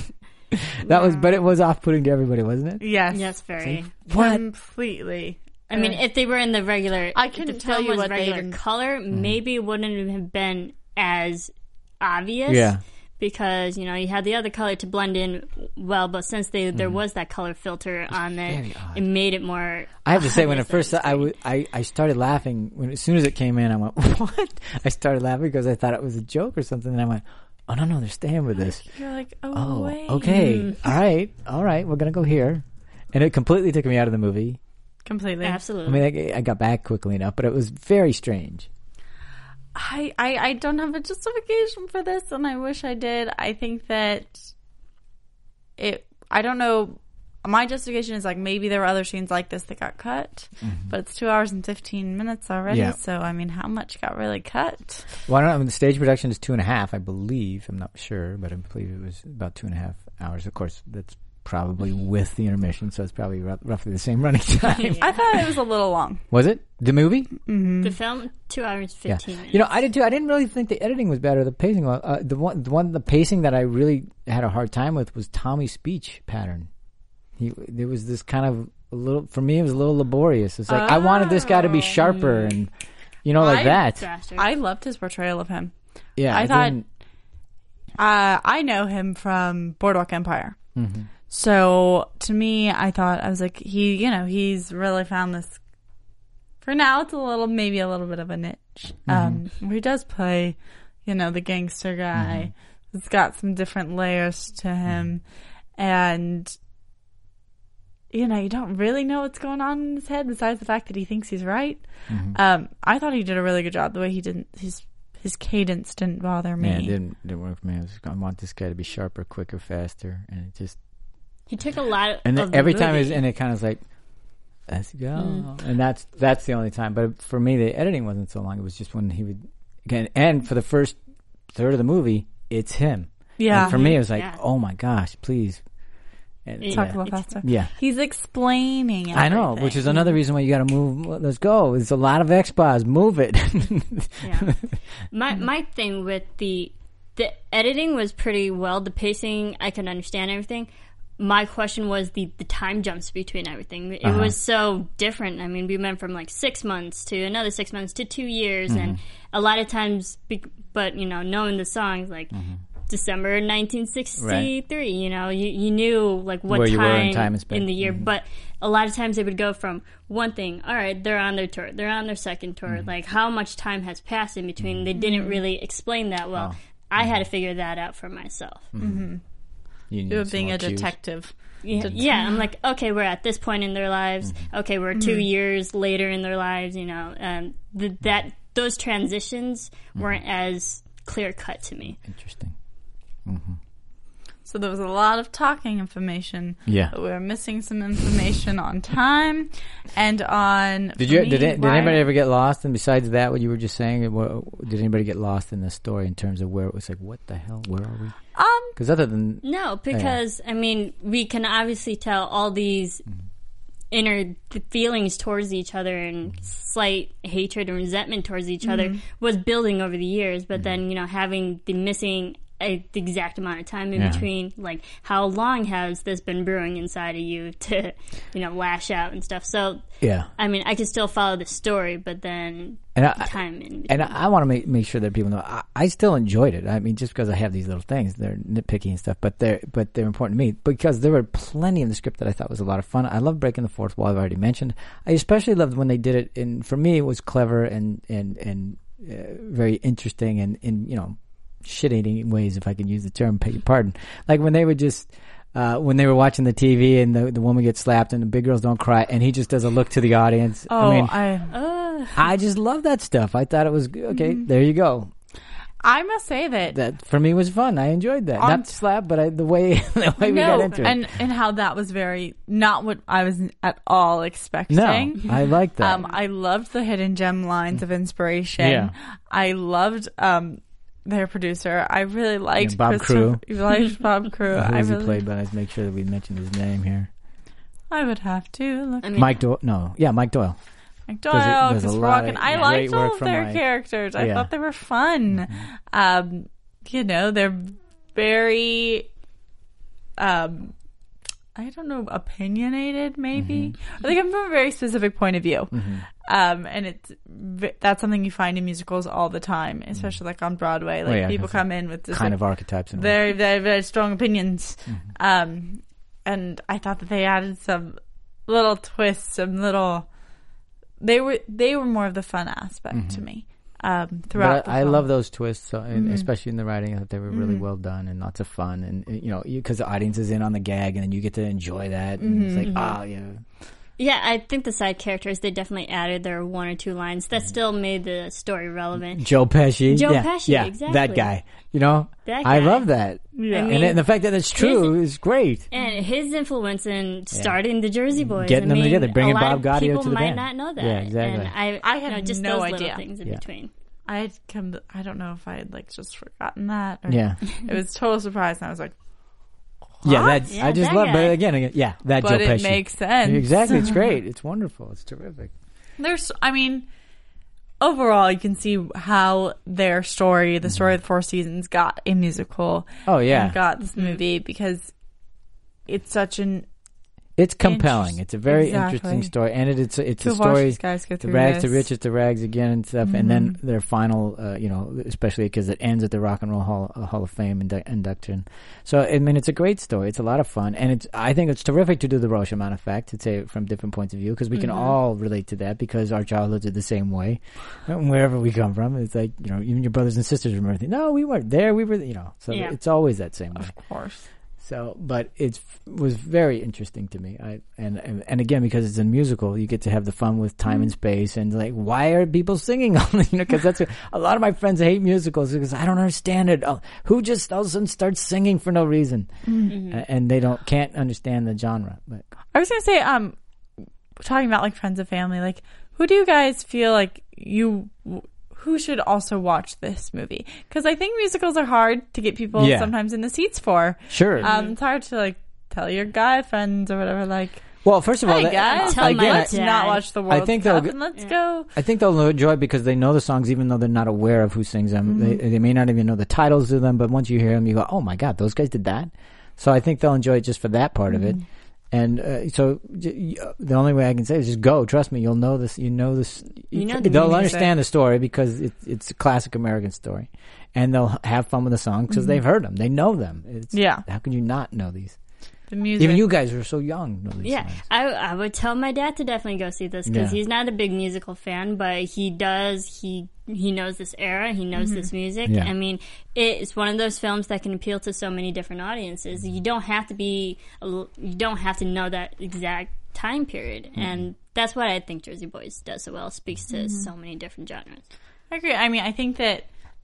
that was, but it was off-putting to everybody, wasn't it? Yes. Yes, very. What? Completely. I mean, if they were in the regular, I if couldn't the tell film you was what they regular even- color, Mm-hmm. maybe it wouldn't have been as obvious. Yeah. Because you know you had the other color to blend in well, but since they there was that color filter on very there, odd. it made it more. I have to say, when it obvious first, that I, it w- was I, I started laughing when as soon as it came in. I went, "What?" I started laughing because I thought it was a joke or something, and I went, "Oh no, no, they're staying with this." You're like, oh, Oh, wait. okay, all right, all right, we're gonna go here, and it completely took me out of the movie. Completely. I absolutely. mean, I, I got back quickly enough, but it was very strange. I, I, I don't have a justification for this, and I wish I did. I think that it. I don't know. My justification is like maybe there were other scenes like this that got cut, but it's two hours and fifteen minutes already. Yeah. So I mean, how much got really cut? Well, I don't know. I mean, the stage production is two and a half, I believe. I'm not sure, but I believe it was about two and a half hours. Of course, that's probably with the intermission, so it's probably r- roughly the same running time. I thought it was a little long. Was it the movie? The film two hours Yeah, fifteen. minutes. you know, I did too. I didn't really think the editing was bad or the pacing. Uh, the one, the one, the pacing that I really had a hard time with was Tommy's speech pattern. He, there was this kind of a little. For me, it was a little laborious. It's like I wanted this guy to be sharper, and You know, like I- that. Bastard. I loved his portrayal of him. Yeah, I thought- didn't- Uh, I know him from Boardwalk Empire. Mm-hmm. So to me, I thought, I was like, he, you know, he's really found this. For now, it's a little, maybe a little bit of a niche. Mm-hmm. Um, where he does play, you know, the gangster guy. Mm-hmm. It's got some different layers to him. And, you know, you don't really know what's going on in his head besides the fact that he thinks he's right. Mm-hmm. Um, I thought he did a really good job. The way he didn't, his his cadence didn't bother me. Yeah, it didn't, didn't work for me. I, was, I want this guy to be sharper, quicker, faster. And it just... He took a lot of And of then the every time movie. it's and it kind of was like, let's go. And that's that's the only time. But for me, the editing wasn't so long. It was just when he would again. And for the first third of the movie, it's him. Yeah. And for me, it was like, Yeah. oh my gosh, please. And, It- Talk yeah. about It's- that stuff. Yeah. He's explaining I know, everything. which is another reason why you got to move. Let's go. There's a lot of expos. Move it. Yeah. My my thing with the the editing was pretty well. The pacing, I could understand everything. My question was the, the time jumps between everything. It Uh-huh. was so different. I mean, we went from like six months to another six months to two years, and Mm-hmm. a lot of times, be- but you know, knowing the songs like Mm-hmm. December nineteen sixty-three, you know, you, you knew like what Where you time, were in time and space. in the year, Mhm. but a lot of times they would go from one thing, all right, they're on their tour, they're on their second tour, Mm-hmm. like how much time has passed in between. They didn't really explain that well. Oh. I had to figure that out for myself. You need You were some being more a cues. detective. Yeah, yeah, I'm like, okay, we're at this point in their lives. Mm-hmm. Okay, we're two years later in their lives. You know, um, th- that those transitions Mm-hmm. weren't as clear cut to me. Interesting. So there was a lot of talking information. Yeah. But we were missing some information on time and on. Did for you? me, Did, it, did why- anybody ever get lost? And besides that, what you were just saying, what, did anybody get lost in the story in terms of where it was like, what the hell? Where are we? Um, Because other than No, because I mean, we can obviously tell all these inner th- feelings towards each other and slight hatred and resentment towards each other was building over the years. But then, you know, having the missing a, the exact amount of time in Yeah. between, like how long has this been brewing inside of you to, you know, lash out and stuff. So, yeah, I mean, I can still follow the story, but then and the I, time in between. and I, I want to make make sure that people know I, I still enjoyed it. I mean, just because I have these little things, they're nitpicky and stuff, but they're but they're important to me because there were plenty in the script that I thought was a lot of fun. I love breaking the fourth wall. I've already mentioned. I especially loved when they did it. And for me, it was clever and and and uh, very interesting and in you know shit-eating ways, if I can use the term. Beg your pardon. Like when they would just. Uh, when they were watching the T V and the the woman gets slapped and the big girls don't cry and he just does a look to the audience. oh, I mean, I, Ugh. I just love that stuff. I thought it was g- okay. Mm-hmm. There you go. I must say that. That for me was fun. I enjoyed that. On- Not slap, but I, the way the way we no, got into and it. and how that was very not what I was at all expecting. No, I like that. Um, I loved the hidden gem lines of inspiration. Yeah. I loved um their producer. I really liked Yeah, Bob Christopher- I liked Bob Crew. Who I was he really, played by? Let's make sure that we mentioned his name here. I would have to look. I mean, Mike Doyle. No, yeah, Mike Doyle. Mike There's a- Doyle, there's a Christopher lot Walken. of I great liked all work of from their Mike. characters. I Yeah. thought they were fun. Um, you know, they're very, um, I don't know, opinionated. Maybe I think I'm from a very specific point of view, um, and it's v- that's something you find in musicals all the time, especially like on Broadway. Like yeah, people that's come in with this Kind like, of archetypes. And very, very, very strong opinions. Um, and I thought that they added some little twists, some little. They were they were more of the fun aspect to me um, throughout. But the I, I film. love those twists, so, and Mm-hmm. especially in the writing. I thought they were really well done and lots of fun. And uh, you know, because the audience is in on the gag, and then you get to enjoy that. And it's Mm-hmm. like, oh yeah, yeah, I think the side characters, they definitely added their one or two lines that still made the story relevant. Joe Pesci. Joe yeah, Pesci, yeah, exactly. that guy. You know, That I guy. love that. Yeah. I And, mean, it, and the fact that it's true is great. and his influence in starting the Jersey Boys, Getting I them mean, together, bringing a lot Bob of Gaudio people to the might band. not know that. Yeah, exactly. And I, I you had know, just no those idea. little things in Yeah. between. I had come. To, I don't know if I had like just forgotten that. Or, Yeah. it was a total surprise, and I was like, Yeah, What? that Yeah, I just that love. guy. But again, again, yeah, that but Joe it Pesci makes sense. Exactly, it's great. It's wonderful. It's terrific. There's, I mean, overall, you can see how their story, the story of the Four Seasons, got a musical. Oh, yeah. and got this movie because it's such an It's compelling. Interest- It's a very exactly. interesting story, and it, it's it's To a watch story. these guys go The through rags to this. riches to rags again and stuff, and then their final, uh, you know, especially because it ends at the Rock and Roll Hall, uh, Hall of Fame indu- induction. So I mean, it's a great story. It's a lot of fun, and it's I think it's terrific to do the Rashomon effect to say it from different points of view because we can all relate to that because our childhoods are the same way, wherever we come from. It's like you know, even your brothers and sisters remember, thinking, no, we weren't there. We were, you know, so Yeah. it's always that same way. Of course. So, but it was very interesting to me. I and, and and again because it's a musical, you get to have the fun with time and space and like, why are people singing? you know, because that's a lot of my friends hate musicals because I don't understand it. Oh, who just all of a sudden starts singing for no reason, Mm-hmm. uh, and they don't can't understand the genre. But I was gonna say, um, talking about like friends and family, like who do you guys feel like you who should also watch this movie? Because I think musicals are hard to get people Yeah. sometimes in the seats for. sure, Um, it's hard to like tell your guy friends or whatever. Like, well, first of all, hey that- guys, Tell my again, let's dad. not watch the World think Cup they'll- and let's Yeah. go. I think they'll enjoy it because they know the songs, even though they're not aware of who sings them. Mm-hmm. They, they may not even know the titles of them, but once you hear them, you go, "Oh my God, those guys did that!" So I think they'll enjoy it just for that part of it. Mm-hmm. And uh, so j- y- the only way I can say is just go. Trust me, you'll know this. You know this. You know the they'll music. understand the story because it's it's a classic American story, and they'll have fun with the songs because they've heard them. They know them. It's, Mm-hmm. Yeah. How can you not know these? The music. Even you guys are so young. Know these Yeah, songs. I I would tell my dad to definitely go see this because Yeah. he's not a big musical fan, but he does he he knows this era, he knows this music. Yeah. I mean, it's one of those films that can appeal to so many different audiences. You don't have to be a l- you don't have to know that exact time period, and that's what I think Jersey Boys does so well. It speaks to so many different genres. I agree. I mean, I think that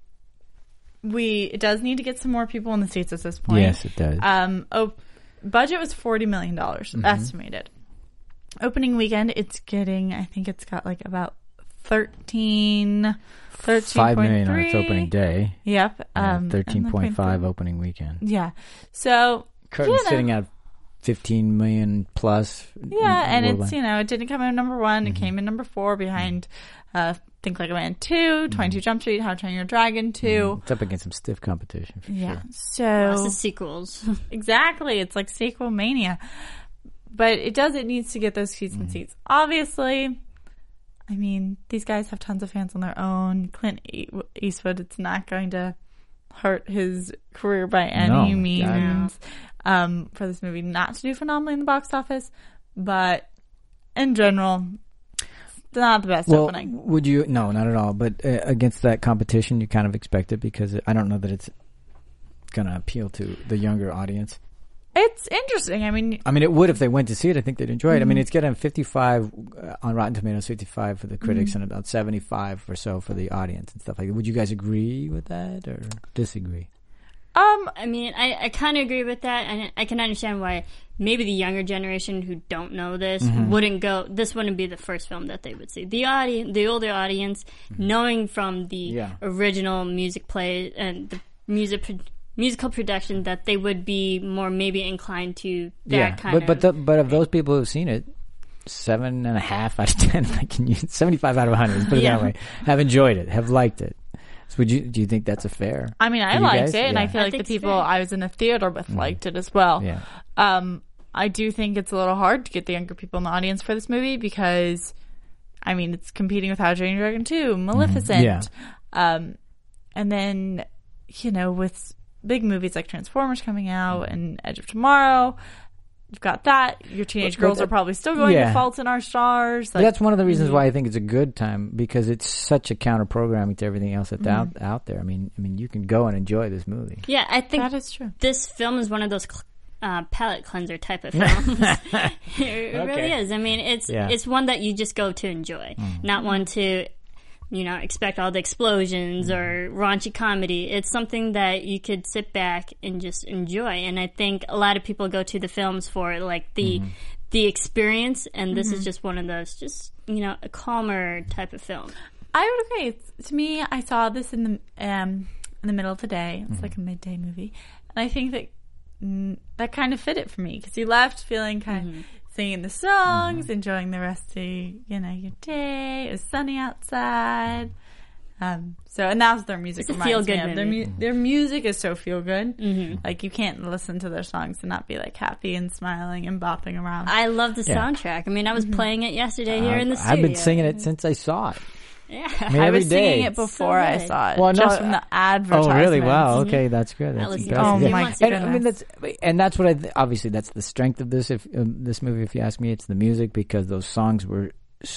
we it does need to get some more people in the States at this point. Yes, it does. Um, oh, budget was forty million dollars Mm-hmm. estimated. Opening weekend, it's getting. I think it's got like about thirteen, thirteen Five million on point its three. opening day. Yep. Um, Thirteen point five and opening weekend. the- Yeah. So Curtain's you know, sitting at fifteen million plus. Yeah, and worldwide. it's, you know, it didn't come in number one. Mm-hmm. It came in number four behind uh, Think Like a Man two, twenty-two Jump Street, How to Train Your Dragon two. It's up against some stiff competition for Yeah. sure. So Lots of sequels. exactly, it's like sequel mania. But it does, it needs to get those seats Mm. and seats. Obviously, I mean, these guys have tons of fans on their own. Clint E- Eastwood, it's not going to hurt his career by any No, God, means um, for this movie not to do phenomenally in the box office. But in general, it's not the best Well, opening. would you? No, not at all. But uh, against that competition, you kind of expect it because I don't know that it's going to appeal to the younger audience. It's interesting. I mean, I mean, it would if they went to see it. I think they'd enjoy it. I Mm-hmm. mean, it's getting fifty-five uh, on Rotten Tomatoes, fifty-five for the critics, Mm-hmm. and about seventy-five or so for the audience and stuff like that. Would you guys agree with that or disagree? um, I mean, I, I kind of agree with that, and I can understand why maybe the younger generation who don't know this Mm-hmm. wouldn't go. This wouldn't be the first film that they would see. The audience, the older audience, knowing from the Yeah. original music play and the music pro- musical production that they would be more maybe inclined to that yeah, kind but of. but the, but of those people who've seen it, seven and a half out of ten, I can use seventy-five out of a hundred. Let's put it Yeah. that way. Have enjoyed it, have liked it. So would you? Do you think that's a fair? I mean, I for you liked guys? it, and I Yeah. feel I like the think it's people fair. I was in the theater with liked it as well. Yeah. Um, I do think it's a little hard to get the younger people in the audience for this movie because, I mean, it's competing with How to Train Your Dragon two, Maleficent. Yeah. Um, and then, you know, with big movies like Transformers coming out and Edge of Tomorrow, you've got that. Your teenage But- but girls that- are probably still going yeah. to Fault in Our Stars. But Like, that's one of the reasons why I think it's a good time because it's such a counter programming to everything else that's out out there. I mean, I mean, you can go and enjoy this movie. yeah, I think that is true. this film is one of those cl- uh, palate cleanser type of films. it it really Okay. is. I mean, it's Yeah. it's one that you just go to enjoy, not one to, you know, expect all the explosions or raunchy comedy. It's something that you could sit back and just enjoy. And I think a lot of people go to the films for like the the experience, and this is just one of those, just, you know, a calmer type of film. I would agree. It's, to me, I saw this in the um, in the middle of the day. It's like a midday movie, and I think that mm, that kind of fit it for me because you left feeling kind of singing the songs, enjoying the rest of you know your day. It was sunny outside. Um, so, and that's their music. It's a feel-good me of. Their, movie. mu- their music is so feel good. Mm-hmm. Like you can't listen to their songs and not be like happy and smiling and bopping around. I love the Yeah. soundtrack. I mean, I was playing it yesterday here in the studio. I've been singing it since I saw it. Yeah. I mean, I every was day. singing it before So I good. saw it. Well, no, just from the advertisements. Oh, really? Wow. Okay, that's good. That's listened impressive. to it Oh a few my months And, ago. I mean, that's and that's what I th- obviously that's the strength of this. If um, this movie, if you ask me, it's the music because those songs were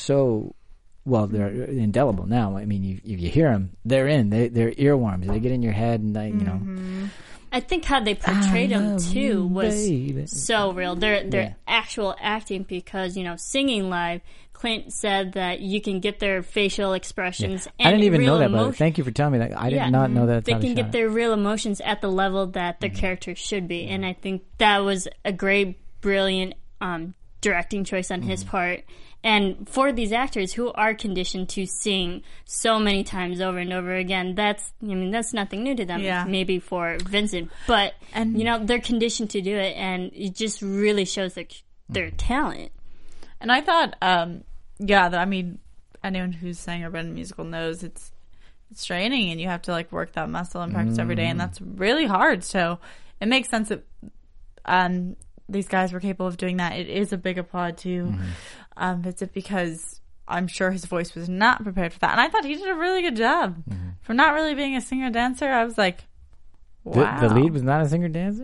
so well. They're indelible now. I mean, you, if you hear them, they're in. They they're earworms. They get in your head, and they, you know. Mm-hmm. I think how they portrayed I them love too you, was baby. so real. They're they're Yeah. actual acting because you know singing live. Clint said that you can get their facial expressions. And I didn't even real know that. But emotion- thank you for telling me that. I did Yeah. not know that. They how they can shot get it. their real emotions at the level that their characters should be, and I think that was a great, brilliant um, directing choice on his part. And for these actors who are conditioned to sing so many times over and over again, that's I mean that's nothing new to them. Yeah. Maybe for Vincent, but And- you know they're conditioned to do it, and it just really shows their their talent. And I thought, um, yeah, the, I mean, anyone who's sang or been in a musical knows it's it's training, and you have to like work that muscle and practice every day, and that's really hard. So it makes sense that um, these guys were capable of doing that. It is a big applaud to um, Vincent because I'm sure his voice was not prepared for that, and I thought he did a really good job for not really being a singer dancer. I was like, The, wow. the lead was not a singer dancer.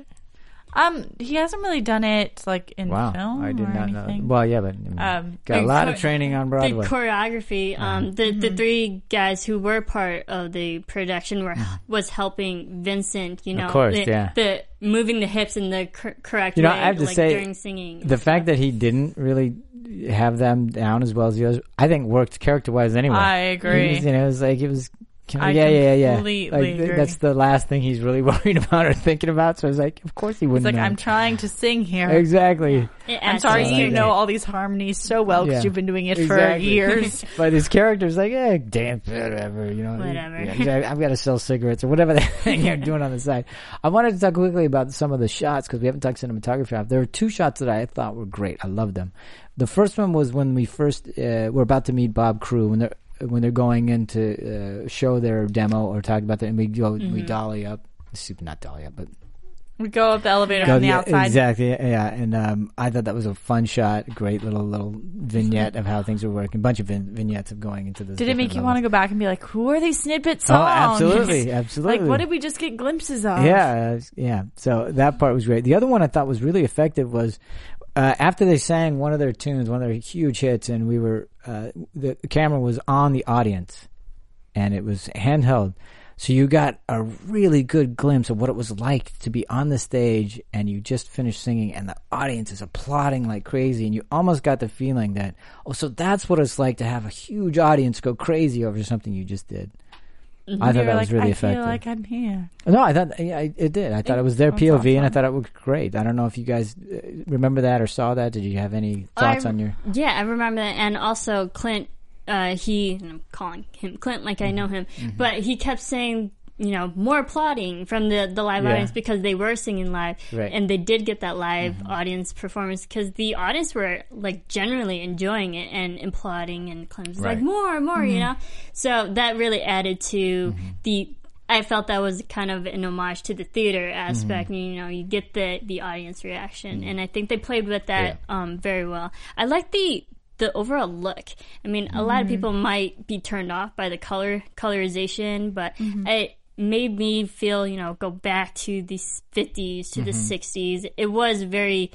Um, he hasn't really done it like in Wow, film I did or not anything. know. Well, yeah, but I mean, Um, got a and lot chor- of training on Broadway. The choreography, um, the the three guys who were part of the production were was helping Vincent. You know, course, the, yeah. the moving the hips in the cor- correct You know, way, I have to like say, during singing. The fact that he didn't really have them down as well as the others, I think worked character wise anyway. I agree. He was, you know, it was like it was. Kind I of, yeah, yeah, yeah. completely Like th- agree. that's the last thing he's really worried about or thinking about. So I was like, of course he It's wouldn't. like know. I'm trying to sing here. Exactly. It I'm adds sorry to I you like know that. all these harmonies so well because Yeah. you've been doing it for Exactly. years. But his character's like, eh, damn, whatever, you know. Whatever. Yeah, I've got to sell cigarettes or whatever the thing you're doing on the side. I wanted to talk quickly about some of the shots because we haven't talked cinematography off. There were two shots that I thought were great. I loved them. The first one was when we first uh, were about to meet Bob Crew when they're when they're going in to uh, show their demo or talk about it, and we go Mm-hmm. we dolly up, super not dolly up, but We go up the elevator go on the yeah, outside. exactly, yeah. And um, I thought that was a fun shot, great little little vignette of how things were working. Bunch of vin- vignettes of going into this. Did it make you want to go back and be like, who are these snippet Oh, songs? absolutely, absolutely. Like, what did we just get glimpses of? Yeah, uh, yeah. So that part was great. The other one I thought was really effective was uh, after they sang one of their tunes, one of their huge hits, and we were uh, the camera was on the audience, and it was handheld. So you got a really good glimpse of what it was like to be on the stage, and you just finished singing, and the audience is applauding like crazy, and you almost got the feeling that, oh, so that's what it's like to have a huge audience go crazy over something you just did. I You thought were that like, was really I effective. feel like I'm here. No, I thought yeah, I- it did. I thought it, was their was P O V, and I awesome. thought it was great. I don't know if you guys uh, remember that or saw that. Did you have any thoughts I- on your? Yeah, I remember that. And also Clint, uh, he, and I'm calling him Clint like I know him, Mm-hmm. but he kept saying, you know, more applauding from the, the live Yeah. audience because they were singing live. Right. And they did get that live audience performance because the audience were like generally enjoying it and applauding, and Clint was Right. like, more, more, you know? So that really added to the, I felt that was kind of an homage to the theater aspect. You know, you get the, the audience reaction, and I think they played with that um, very well. I like the the overall look. I mean, a lot of people might be turned off by the color colorization, but it made me feel, you know, go back to the fifties, to the sixties. It was very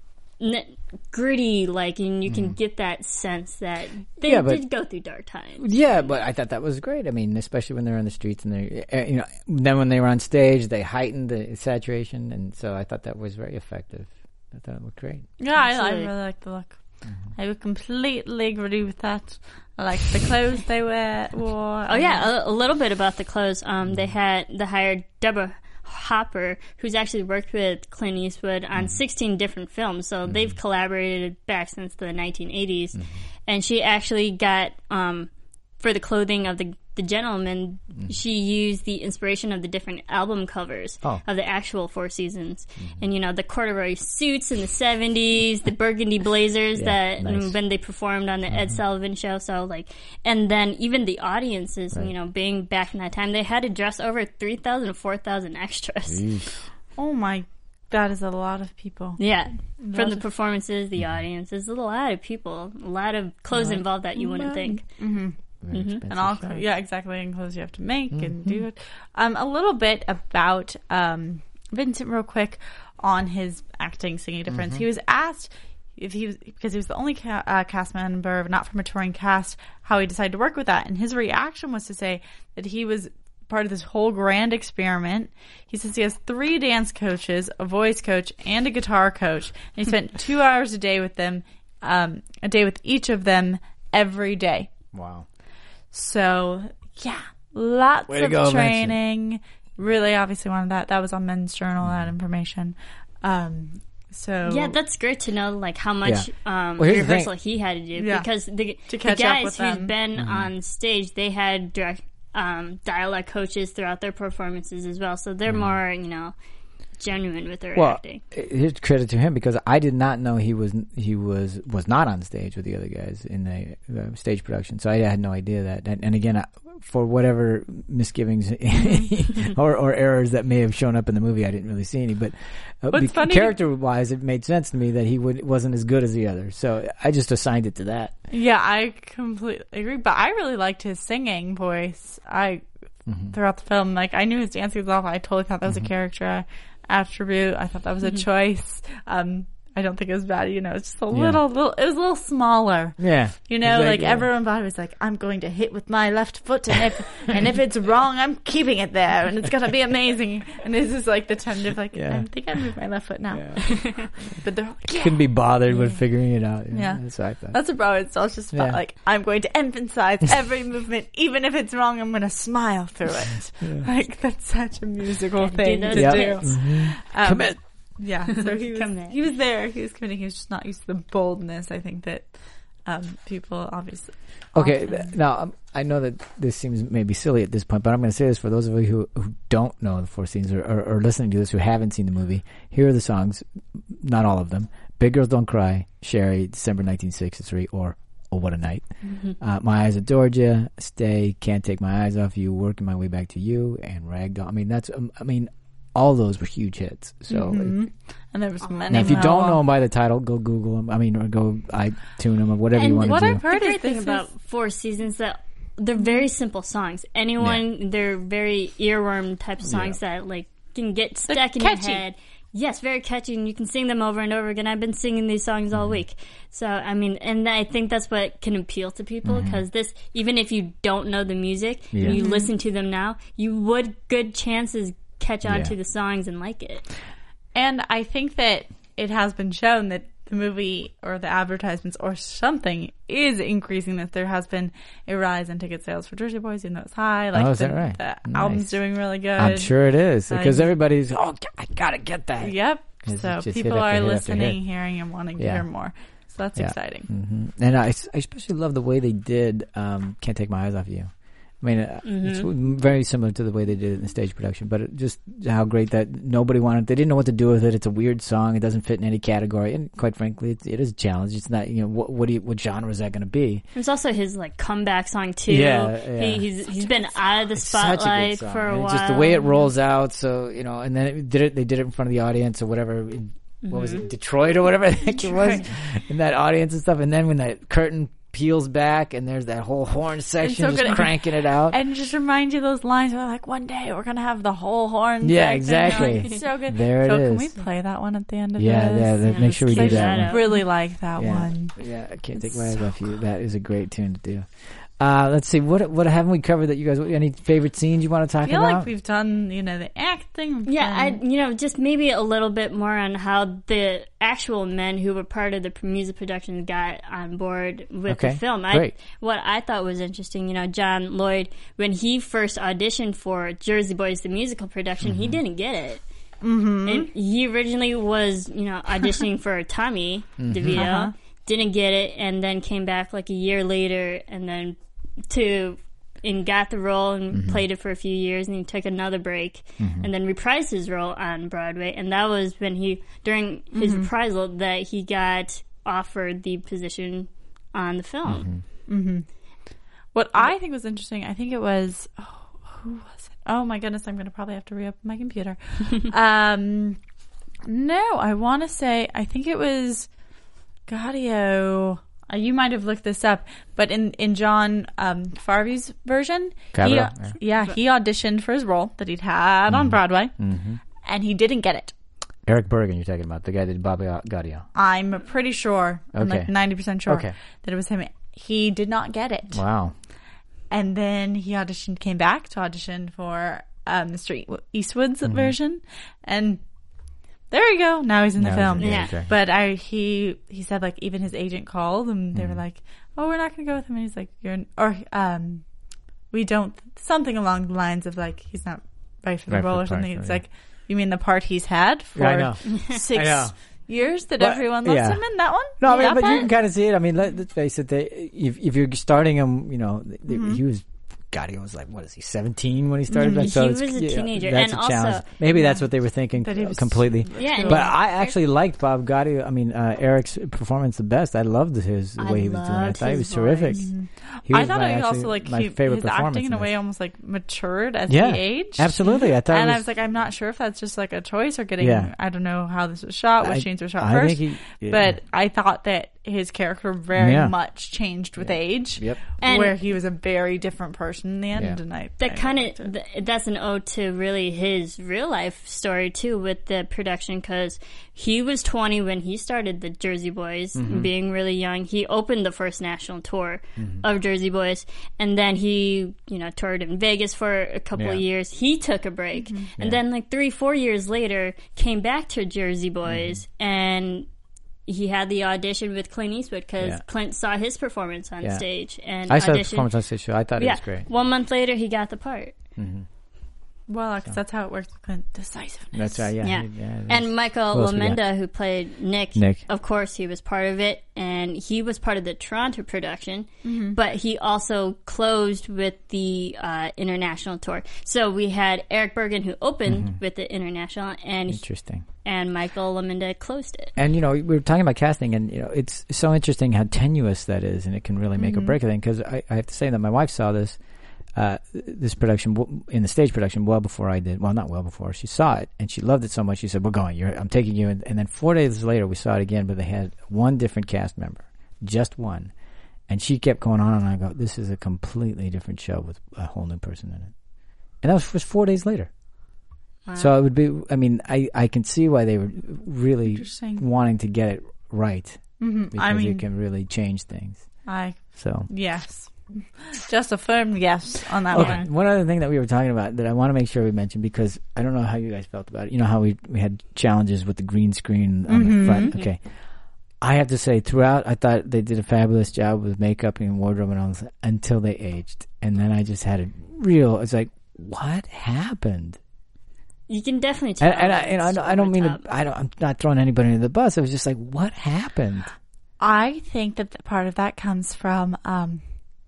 n- gritty, like, and you can get that sense that they Yeah, but- did go through dark times. Yeah, but I thought that was great. I mean, especially when they're on the streets and they, uh, you know, then when they were on stage, they heightened the saturation, and so I thought that was very effective. I thought it looked great. Yeah, I, I Absolutely. really like the look. I would completely agree with that. I like the clothes they wear. Wore. Oh yeah, a, a little bit about the clothes. Um, they had they hired Deborah Hopper, who's actually worked with Clint Eastwood on sixteen different films. So they've collaborated back since the nineteen eighties, and she actually got um, for the clothing of the the gentleman, mm-hmm. she used the inspiration of the different album covers oh. of the actual Four Seasons. Mm-hmm. And, you know, the corduroy suits in the seventies, the burgundy blazers yeah, that nice. when they performed on the mm-hmm. Ed Sullivan Show. So, like, and then even the audiences, right. you know, being back in that time, they had to dress over three thousand, four thousand extras. Jeez. Oh, my, that is a lot of people. Yeah. From the performances, the mm-hmm. audience, there's a lot of people, a lot of clothes right. involved that you wouldn't think. Mm-hmm. Mm-hmm. And all, show. yeah, exactly, and clothes you have to make mm-hmm. and do it. Um, a little bit about um, Vincent, real quick, on his acting, singing difference. Mm-hmm. He was asked if he was because he was the only ca- uh, cast member not from a touring cast, how he decided to work with that, and his reaction was to say that he was part of this whole grand experiment. He says he has three dance coaches, a voice coach, and a guitar coach, and he spent two hours a day with them, um, a day with each of them every day. Wow. So, yeah, lots Way of go, training. Vincent. Really, obviously, wanted that. That was on Men's Journal, that information. Um, so yeah, that's great to know, like, how much yeah. um, well, rehearsal he had to do. Yeah. Because the, to catch the guys up with who's them. been mm-hmm. on stage, they had direct um, dialect coaches throughout their performances as well. So they're mm-hmm. more, you know, genuine with their well, acting. Here's credit to him because I did not know he was he was was not on stage with the other guys in the uh, stage production, so I had no idea that. And, and again, I, for whatever misgivings or, or errors that may have shown up in the movie, I didn't really see any. But uh, be- character-wise, it made sense to me that he would wasn't as good as the others, so I just assigned it to that. Yeah, I completely agree. But I really liked his singing voice. I mm-hmm. throughout the film, like I knew his dancing was awful. I totally thought that was mm-hmm. a character attribute. I thought that was a mm-hmm. choice. Um, I don't think it was bad. You know, it's just a yeah. little, little. It was a little smaller. Yeah. You know, like, like yeah. everyone thought it was like, I'm going to hit with my left foot, and if and if it's wrong, I'm keeping it there, and it's gonna be amazing. And this is like the tentative, like yeah. I think I moved my left foot now. Yeah. But they're like, yeah. couldn't be bothered yeah. with figuring it out. Yeah, yeah. that's what I thought. That's a problem. It's all just about yeah. like I'm going to emphasize every movement, even if it's wrong. I'm going to smile through it. Yeah. Like that's such a musical thing do to yep. do. Mm-hmm. Um, Commit. Yeah, so he was, he was there. He was committing. He was just not used to the boldness. I think that um, people obviously. Okay, often. th- now um, I know that this seems maybe silly at this point, but I'm going to say this for those of you who, who don't know the Four Seasons or, or, or listening to this who haven't seen the movie. Here are the songs, not all of them: "Big Girls Don't Cry," "Sherry," December nineteen sixty-three, or "Oh What a Night." Mm-hmm. Uh, "My Eyes Adored Ya," "Stay," "Can't Take My Eyes Off You," "Working My Way Back to You," and "Ragdoll." I mean, that's um, I mean. All those were huge hits. So, mm-hmm. if, and there was many. Now, if you more. don't know them by the title, go Google them. I mean, or go iTunes them or whatever and you want to what do. I've heard the great thing about Four Seasons that they're very simple songs. Anyone, yeah. they're very earworm type of songs yeah. that like can get stuck they're in catchy. your head. Yes, very catchy, and you can sing them over and over again. I've been singing these songs all week. So, I mean, and I think that's what can appeal to people, because mm-hmm. this, even if you don't know the music, yeah. and you mm-hmm. listen to them now, you would, good chances, catch on yeah. to the songs and like it. And I think that it has been shown that the movie or the advertisements or something is increasing, that there has been a rise in ticket sales for Jersey Boys, even though it's high. Like oh, is the, that right? the nice. album's doing really good. I'm sure it is, because like, everybody's, oh, I gotta get that. Yep. So people are hit listening, hearing, and wanting yeah. to hear more. So that's yeah. exciting. Mm-hmm. And I, I especially love the way they did um, "Can't Take My Eyes Off You." I mean, mm-hmm. it's very similar to the way they did it in the stage production, but it just how great that nobody wanted, they didn't know what to do with it. It's a weird song. It doesn't fit in any category. And quite frankly, it, it is a challenge. It's not, you know, what, what do you, what genre is that going to be? It's also his like comeback song too. Yeah, yeah. He, he's, he's been out of the it's spotlight for a and while. Just the way it rolls out. So, you know, and then it did it, they did it in front of the audience or whatever. What mm-hmm. was it? Detroit or whatever I think Detroit. It was in that audience and stuff. And then when that curtain peels back and there's that whole horn section so just good. cranking it out, and just remind you those lines where like one day we're gonna have the whole horn yeah section. exactly Like, it's so good. There so it can is. we play that one at the end of yeah this? yeah, yeah make sure we do that I one. really like that yeah. one. Yeah, I can't it's take my eyes so off you. That is a great tune to do. Uh, let's see, what what haven't we covered that you guys, any favorite scenes you want to talk I feel about? like we've done, you know, the acting. Yeah, I, you know, just maybe a little bit more on how the actual men who were part of the music production got on board with okay, the film. I, great. What I thought was interesting, you know, John Lloyd, when he first auditioned for Jersey Boys, the musical production, mm-hmm. he didn't get it. Mm-hmm. And he originally was, you know, auditioning for Tommy mm-hmm. DeVito, uh-huh. didn't get it, and then came back like a year later, and then to and got the role and Mm-hmm. played it for a few years, and he took another break Mm-hmm. and then reprised his role on Broadway. And that was when he, during his Mm-hmm. reprisal, that he got offered the position on the film. Mm-hmm. What I think was interesting, I think it was, oh, who was it? Oh my goodness, I'm going to probably have to re-open my computer. um, no, I want to say, I think it was Gaudio. Uh, you might have looked this up, but in, in John um, Farvey's version, he, Gaudio, yeah. yeah, he auditioned for his role that he'd had on Broadway, Mm-hmm. and he didn't get it. Eric Bergen, you're talking about, the guy that did Bobby Gaudio. I'm pretty sure, I'm Okay. like ninety percent sure Okay. that it was him. He did not get it. Wow. And then he auditioned, came back to audition for um, Mister E- Eastwood's Mm-hmm. version, and there you go. Now he's in the Now film. he's in- Yeah. okay. But I, he, he said like even his agent called and they were Mm-hmm. like, "Oh, we're not going to go with him." And he's like, "You're," an, or um, we don't something along the lines of like he's not right for the Right for role the or something. part, It's yeah. like, you mean the part he's had for Yeah, I know. six I know. years that But, everyone loves yeah. him in that one? No, I mean, That but you part? can kind of see it. I mean, let, let's face it. They, if if you're starting him, you know, th- Mm-hmm. he was. God, he was like, what is he, seventeen when he started? Mhm. So He it's- was a yeah, teenager. That's And a challenge. also- Maybe that's what they were thinking That he was- completely. Yeah, and But he- I actually liked Bob Gaudio. I mean, uh, Eric's performance the best. I loved his the I way he was doing it. I loved thought he his was terrific. voice. He I was thought my, it actually, also like my he, favorite his performance acting in a this. way almost like matured as Yeah, he aged. absolutely. I thought. And it was, I was like, I'm not sure if that's just like a choice or getting. Yeah. I don't know how this was shot, which I- scenes were shot I first. think he- yeah. But I thought that his character very Yeah. much changed with age. Yep. And- where he was a very different person in the end. Yeah. And I That I kind liked it. of th- that's an ode to really his real life story too with the production, because he was twenty when he started the Jersey Boys, Mm-hmm. being really young. He opened the first national tour of Jersey Boys, and then he you know toured in Vegas for a couple Yeah. of years. He took a break, and then like three four years later came back to Jersey Boys Mm-hmm. and. He had the audition with Clint Eastwood because Yeah. Clint saw his performance on Yeah. stage and I saw the auditioned. performance on stage show. I thought it Yeah, was great. one month later he got the part. Well, because that's how it works with Clint. Decisiveness. That's right. Yeah. Yeah, he- yeah and Michael Who else we got? Lamenda, who played Nick, Nick. of course, he was part of it, and he was part of the Toronto production. Mm-hmm. But he also closed with the uh, international tour. So we had Eric Bergen, who opened Mm-hmm. with the international, and interesting. and Michael Lamenda closed it. And you know, we were talking about casting, and you know, it's so interesting how tenuous that is, and it can really make or break a thing. Because I, I have to say that my wife saw this, uh, this production w- in the stage production well before I did. Well, not well before. She saw it, and she loved it so much. She said, "We're going. You're, I'm taking you." And, and then four days later, we saw it again, but they had one different cast member, just one, and she kept going on, and I go, "This is a completely different show with a whole new person in it." And that was just four days later. So it would be. I mean, I, I can see why they were really Interesting. wanting to get it right, Mm-hmm. because I mean, it can really change things. I So yes, just a firm yes on that okay, one. one other thing that we were talking about that I want to make sure we mention, because I don't know how you guys felt about it. You know how we we had challenges with the green screen on Mm-hmm. the front. Okay, I have to say throughout, I thought they did a fabulous job with makeup and wardrobe and all this until they aged, and then I just had a real. It's like, what happened? You can definitely tell. And, and, I, that and I, it's don't- I don't over mean the to, top. I don't, I'm not throwing anybody under the bus. It was just like, what happened? I think that the part of that comes from um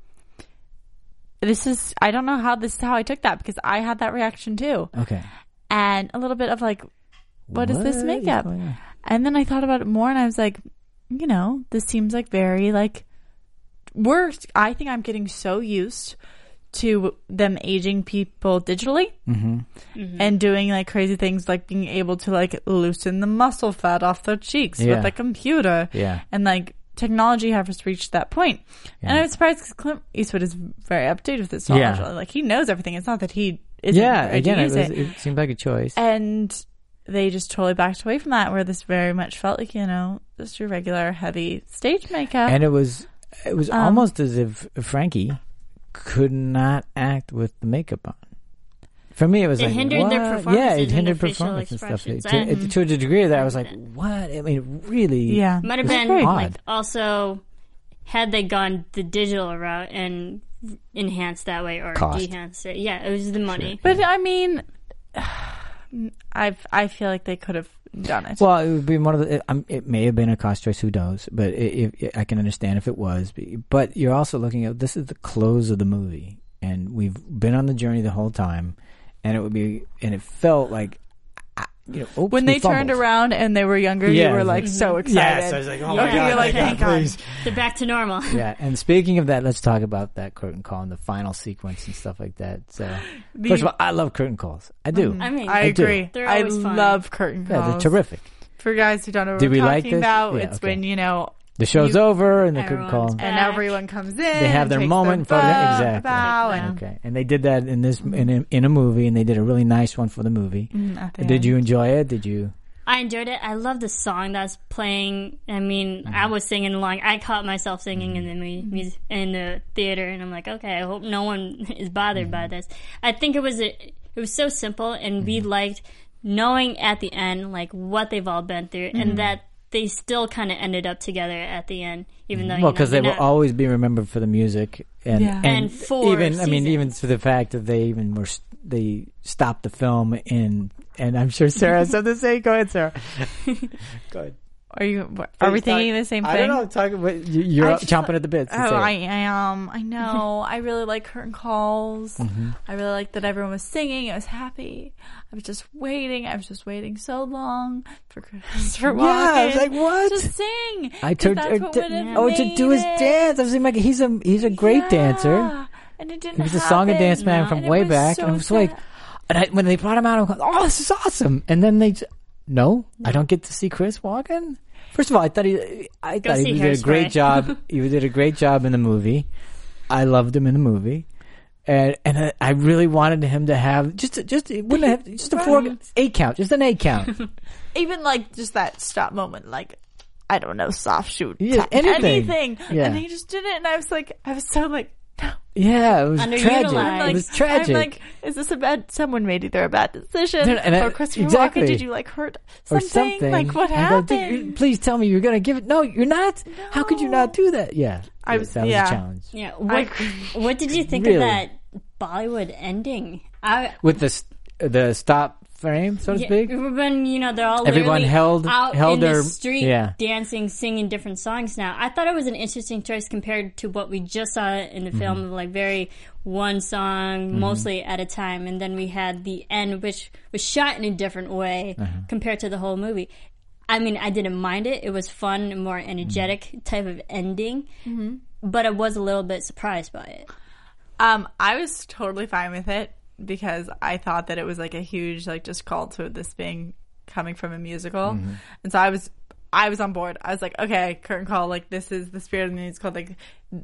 this is I don't know how this is how I took that, because I had that reaction too. Okay. And a little bit of like, what is this What makeup? going on? And then I thought about it more and I was like, you know, this seems like very like we're I think I'm getting so used to them aging people digitally Mm-hmm. and doing like crazy things like being able to like loosen the muscle fat off their cheeks Yeah. with a computer. Yeah. And like technology has reached that point. And Yeah. I was surprised because Clint Eastwood is very up to date with this knowledge. Yeah. Like he knows everything. It's not that he isn't Yeah. ready Again, to it, use was, it. it seemed like a choice. And they just totally backed away from that, where this very much felt like, you know, just your regular heavy stage makeup. And it was, it was Um, almost as if Frankie could not act with the makeup on. For me, it was It like, hindered what? their Yeah, performances it and hindered their facial performance and stuff. expressions. To, And- to a degree that I was like, what? I mean, it really. yeah. Might have It was been very like odd. also had they gone the digital route and enhanced that way or Cost. enhanced it. Yeah, it was the money. But I mean, I've I feel like they could have done it. Well, it would be one of the. It, um, it may have been a cost choice. Who knows? But it, it, I can understand if it was. But you're also looking at this is the close of the movie, and we've been on the journey the whole time, and it would be, and it felt like. You know, oops, when they fumbled. turned around and they were younger, yeah, you were like so excited. Yes, I was like, oh Yeah. my Okay, god, you're like, thank thank God. please. They're back to normal. Yeah, and speaking of that, let's talk about that curtain call and the final sequence and stuff like that. So, The- first of all, I love curtain calls. I do. I mean, I I do. agree. They're I always fun. love curtain calls. Yeah, they're terrific. For guys who don't know what Did we're we like talking this? about, Yeah, it's okay. when, you know, The show's You- over and the curtain Everyone's call. back. and everyone comes in. They have their takes moment in their front of bow, exactly. bow, and Okay, and they did that in this in a, in a movie, and they did a really nice one for the movie. Mm, at the Did end. you enjoy it? Did you? I enjoyed it. I love the song that's playing. I mean, Mm-hmm. I was singing along. I caught myself singing in the mu- music in the theater, and I'm like, okay, I hope no one is bothered by Mm-hmm. this. I think it was a, it was so simple, and we Mm-hmm. liked knowing at the end like what they've all been through, Mm-hmm. and that they still kind of ended up together at the end, even though Well, you because know, they they're will not- always be remembered for the music, and Yeah. and, And for even I mean seasons. even for the fact that they even were st- they stopped the film in, and I'm sure Sarah has something to say. Go ahead, Sarah. Go ahead. Are you? Are we Please thinking talk- the same thing? I don't know. Talk about, you, you're I up- just- chomping at the bits. to Oh, say it. I am. I know. I really like curtain calls. Mm-hmm. I really like that everyone was singing. I was happy. I was just waiting. I was just waiting so long for Christopher Walken. Yeah, I was like, what? Just sing. I 'Cause took that's or what to- would have oh to do his made it. dance. I was like, he's a he's a great Yeah. dancer. And it didn't He was a happen. song and dance man from And it way was back, so and I was like, sad. and I, when they brought him out, I'm like, oh, this is awesome. And then they, j- no, I don't get to see Chris Walken. First of all, I thought he, I Go thought see he did a great Hairspray. job. He did a great job in the movie. I loved him in the movie, and and I, I really wanted him to have just a, just it wouldn't have just a four eight count, just an eight count. Even like just that stop moment, like I don't know, soft shoot, Yeah, tap, anything. anything. Yeah. And he just did it, and I was like, I was so like, no. Yeah, it was Underutilized. tragic. I'm It was tragic. I'm like, is this a bad? Someone made either a bad decision, No, and I- or Christopher exactly. Walken? Did you like hurt or something? something. Like what I go, "Dude, happened? you- please tell me you're going to give it. No, you're not. How could you not do that? Yeah, I was- that was yeah. a challenge. Yeah. What What did you think Really? of that Bollywood ending? I With the s- the stop frame, so to Yeah, speak. when you know they're all Everyone literally held- out held in their- the street, yeah. dancing, singing different songs. Now, I thought it was an interesting choice compared to what we just saw in the Mm-hmm. film, of like very one song, mostly at a time, and then we had the end, which was shot in a different way Uh-huh. compared to the whole movie. I mean, I didn't mind it; it was fun, and more energetic Mm-hmm. type of ending. But I was a little bit surprised by it. Um, I was totally fine with it because I thought that it was like a huge, like, just call to this being coming from a musical, Mm-hmm. and so I was, I was on board. I was like, okay, curtain call, like this is the spirit of the musical. Like,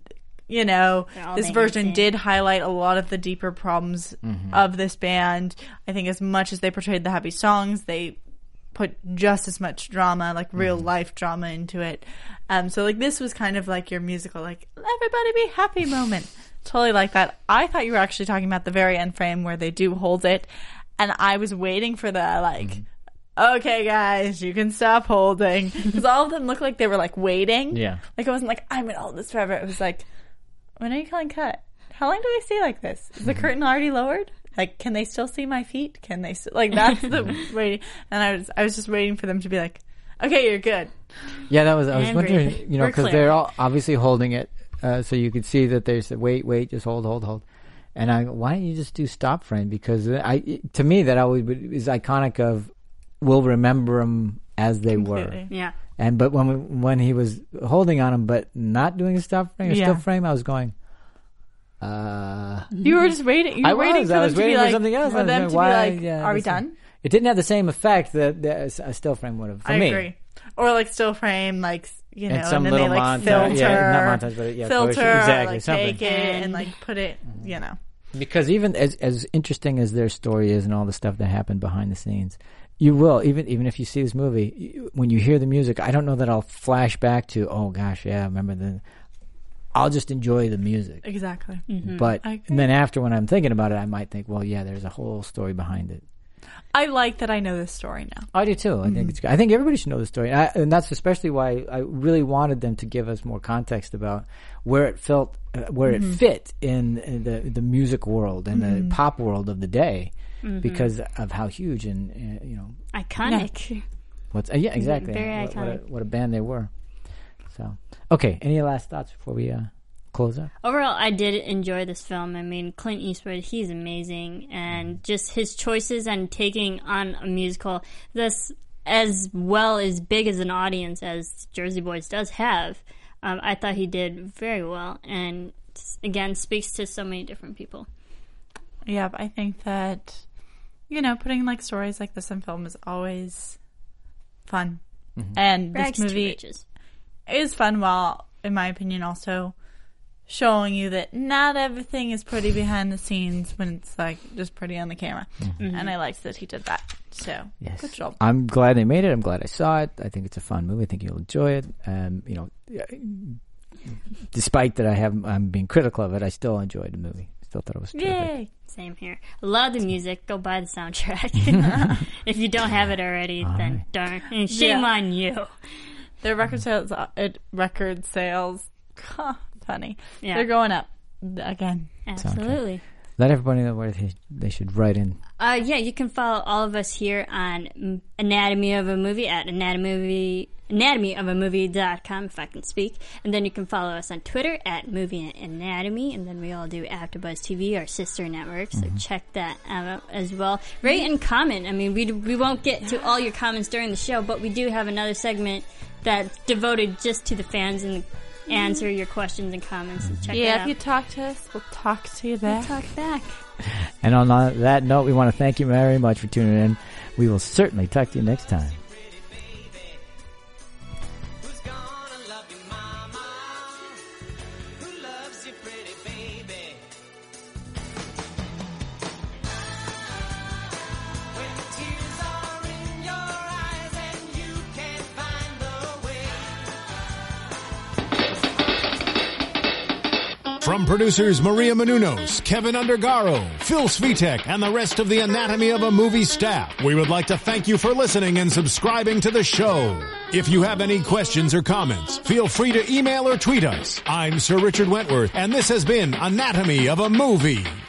you know, They're all this dancing. version did highlight a lot of the deeper problems Mm-hmm. of this band. I think as much as they portrayed the happy songs, they put just as much drama, like real Mm-hmm. life drama into it. Um, so like this was kind of like your musical, like everybody be happy moment. Totally like that. I thought you were actually talking about the very end frame where they do hold it, and I was waiting for the like, Mm-hmm. okay guys, you can stop holding, because all of them looked like they were like waiting. Yeah. Like it wasn't like I'm gonna hold this forever. It was like, when are you calling cut? How long do we stay like this? Is the curtain already lowered? Like, can they still see my feet? Can they still, like, that's the waiting. And I was, I was just waiting for them to be like, okay, you're good. Yeah, that was. I was And wondering, breathe. you know, We're because clear. they're all obviously holding it, uh, so you could see that they said, "Wait, wait, just hold, hold, hold." And I, go, why don't you just do stop frame? Because I, to me, that always would- is iconic of, we'll remember them as they were. Completely. Yeah. And but when we, when he was holding on him, but not doing a stop frame or Yeah. still frame, I was going, uh, You were just waiting. You were I waiting was. for I them was to be waiting for like, something else. I for was them like, to why- be like, yeah, are we this is- done? it didn't have the same effect that, that a still frame would have for I me. agree. Or like still frame, like, you know, And and, some then they little like montage- filter, yeah, not montage, but yeah, filter, portion- exactly, like something. take it and like put it, you know. Because even as as interesting as their story is and all the stuff that happened behind the scenes, you will even even if you see this movie, you, when you hear the music, I don't know that I'll flash back to, oh gosh, yeah, I remember the. I'll just enjoy the music, Exactly. but I agree. and then after when I'm thinking about it, I might think, well, yeah, there's a whole story behind it. I like that I know this story now. I do too. I think it's. I think everybody should know the story, I, and that's especially why I really wanted them to give us more context about where it felt, uh, where it fit in, in the the music world and the pop world of the day, because of how huge and uh, you know. Iconic. What's uh, yeah, exactly. Very what, what, a, iconic. what a band they were. So, okay. Any last thoughts before we uh, close up? Overall, I did enjoy this film. I mean, Clint Eastwood, he's amazing. And just his choices and taking on a musical that's as well as big as an audience as Jersey Boys does have, um, I thought he did very well. And again, speaks to so many different people. Yeah, I think that, you know, putting like stories like this in film is always fun. Mm-hmm. And Rags this to movie riches. is fun while, in my opinion, also showing you that not everything is pretty behind the scenes when it's like just pretty on the camera. Mm-hmm. And I liked that he did that. So, yes. Good job. I'm glad they made it. I'm glad I saw it. I think it's a fun movie. I think you'll enjoy it. Um, you know, despite that I have, I'm being critical of it, I still enjoyed the movie. Still thought it was terrific. Yay! Same here. Love the music. Go buy the soundtrack. If you don't have it already, All then right. darn. And shame Yeah. on you. Their record sales, uh, record sales, huh, funny. Yeah. They're going up again. Absolutely. Let everybody know where they, they should write in. Uh, yeah, you can follow all of us here on Anatomy of a Movie at anatomy, anatomy of a movie dot com, if I can speak. And then you can follow us on Twitter at Movie Anatomy. And then we all do AfterBuzz T V, our sister network. So mm-hmm. check that out as well. Rate and comment. I mean, we, we won't get to all your comments during the show, but we do have another segment that's devoted just to the fans and answer your questions and comments. So check Yeah, that if out. you talk to us, we'll talk to you back. We'll talk back. And on that note, we want to thank you very much for tuning in. We will certainly talk to you next time. From producers Maria Menounos, Kevin Undergaro, Phil Svitek, and the rest of the Anatomy of a Movie staff, we would like to thank you for listening and subscribing to the show. If you have any questions or comments, feel free to email or tweet us. I'm Sir Richard Wentworth, and this has been Anatomy of a Movie.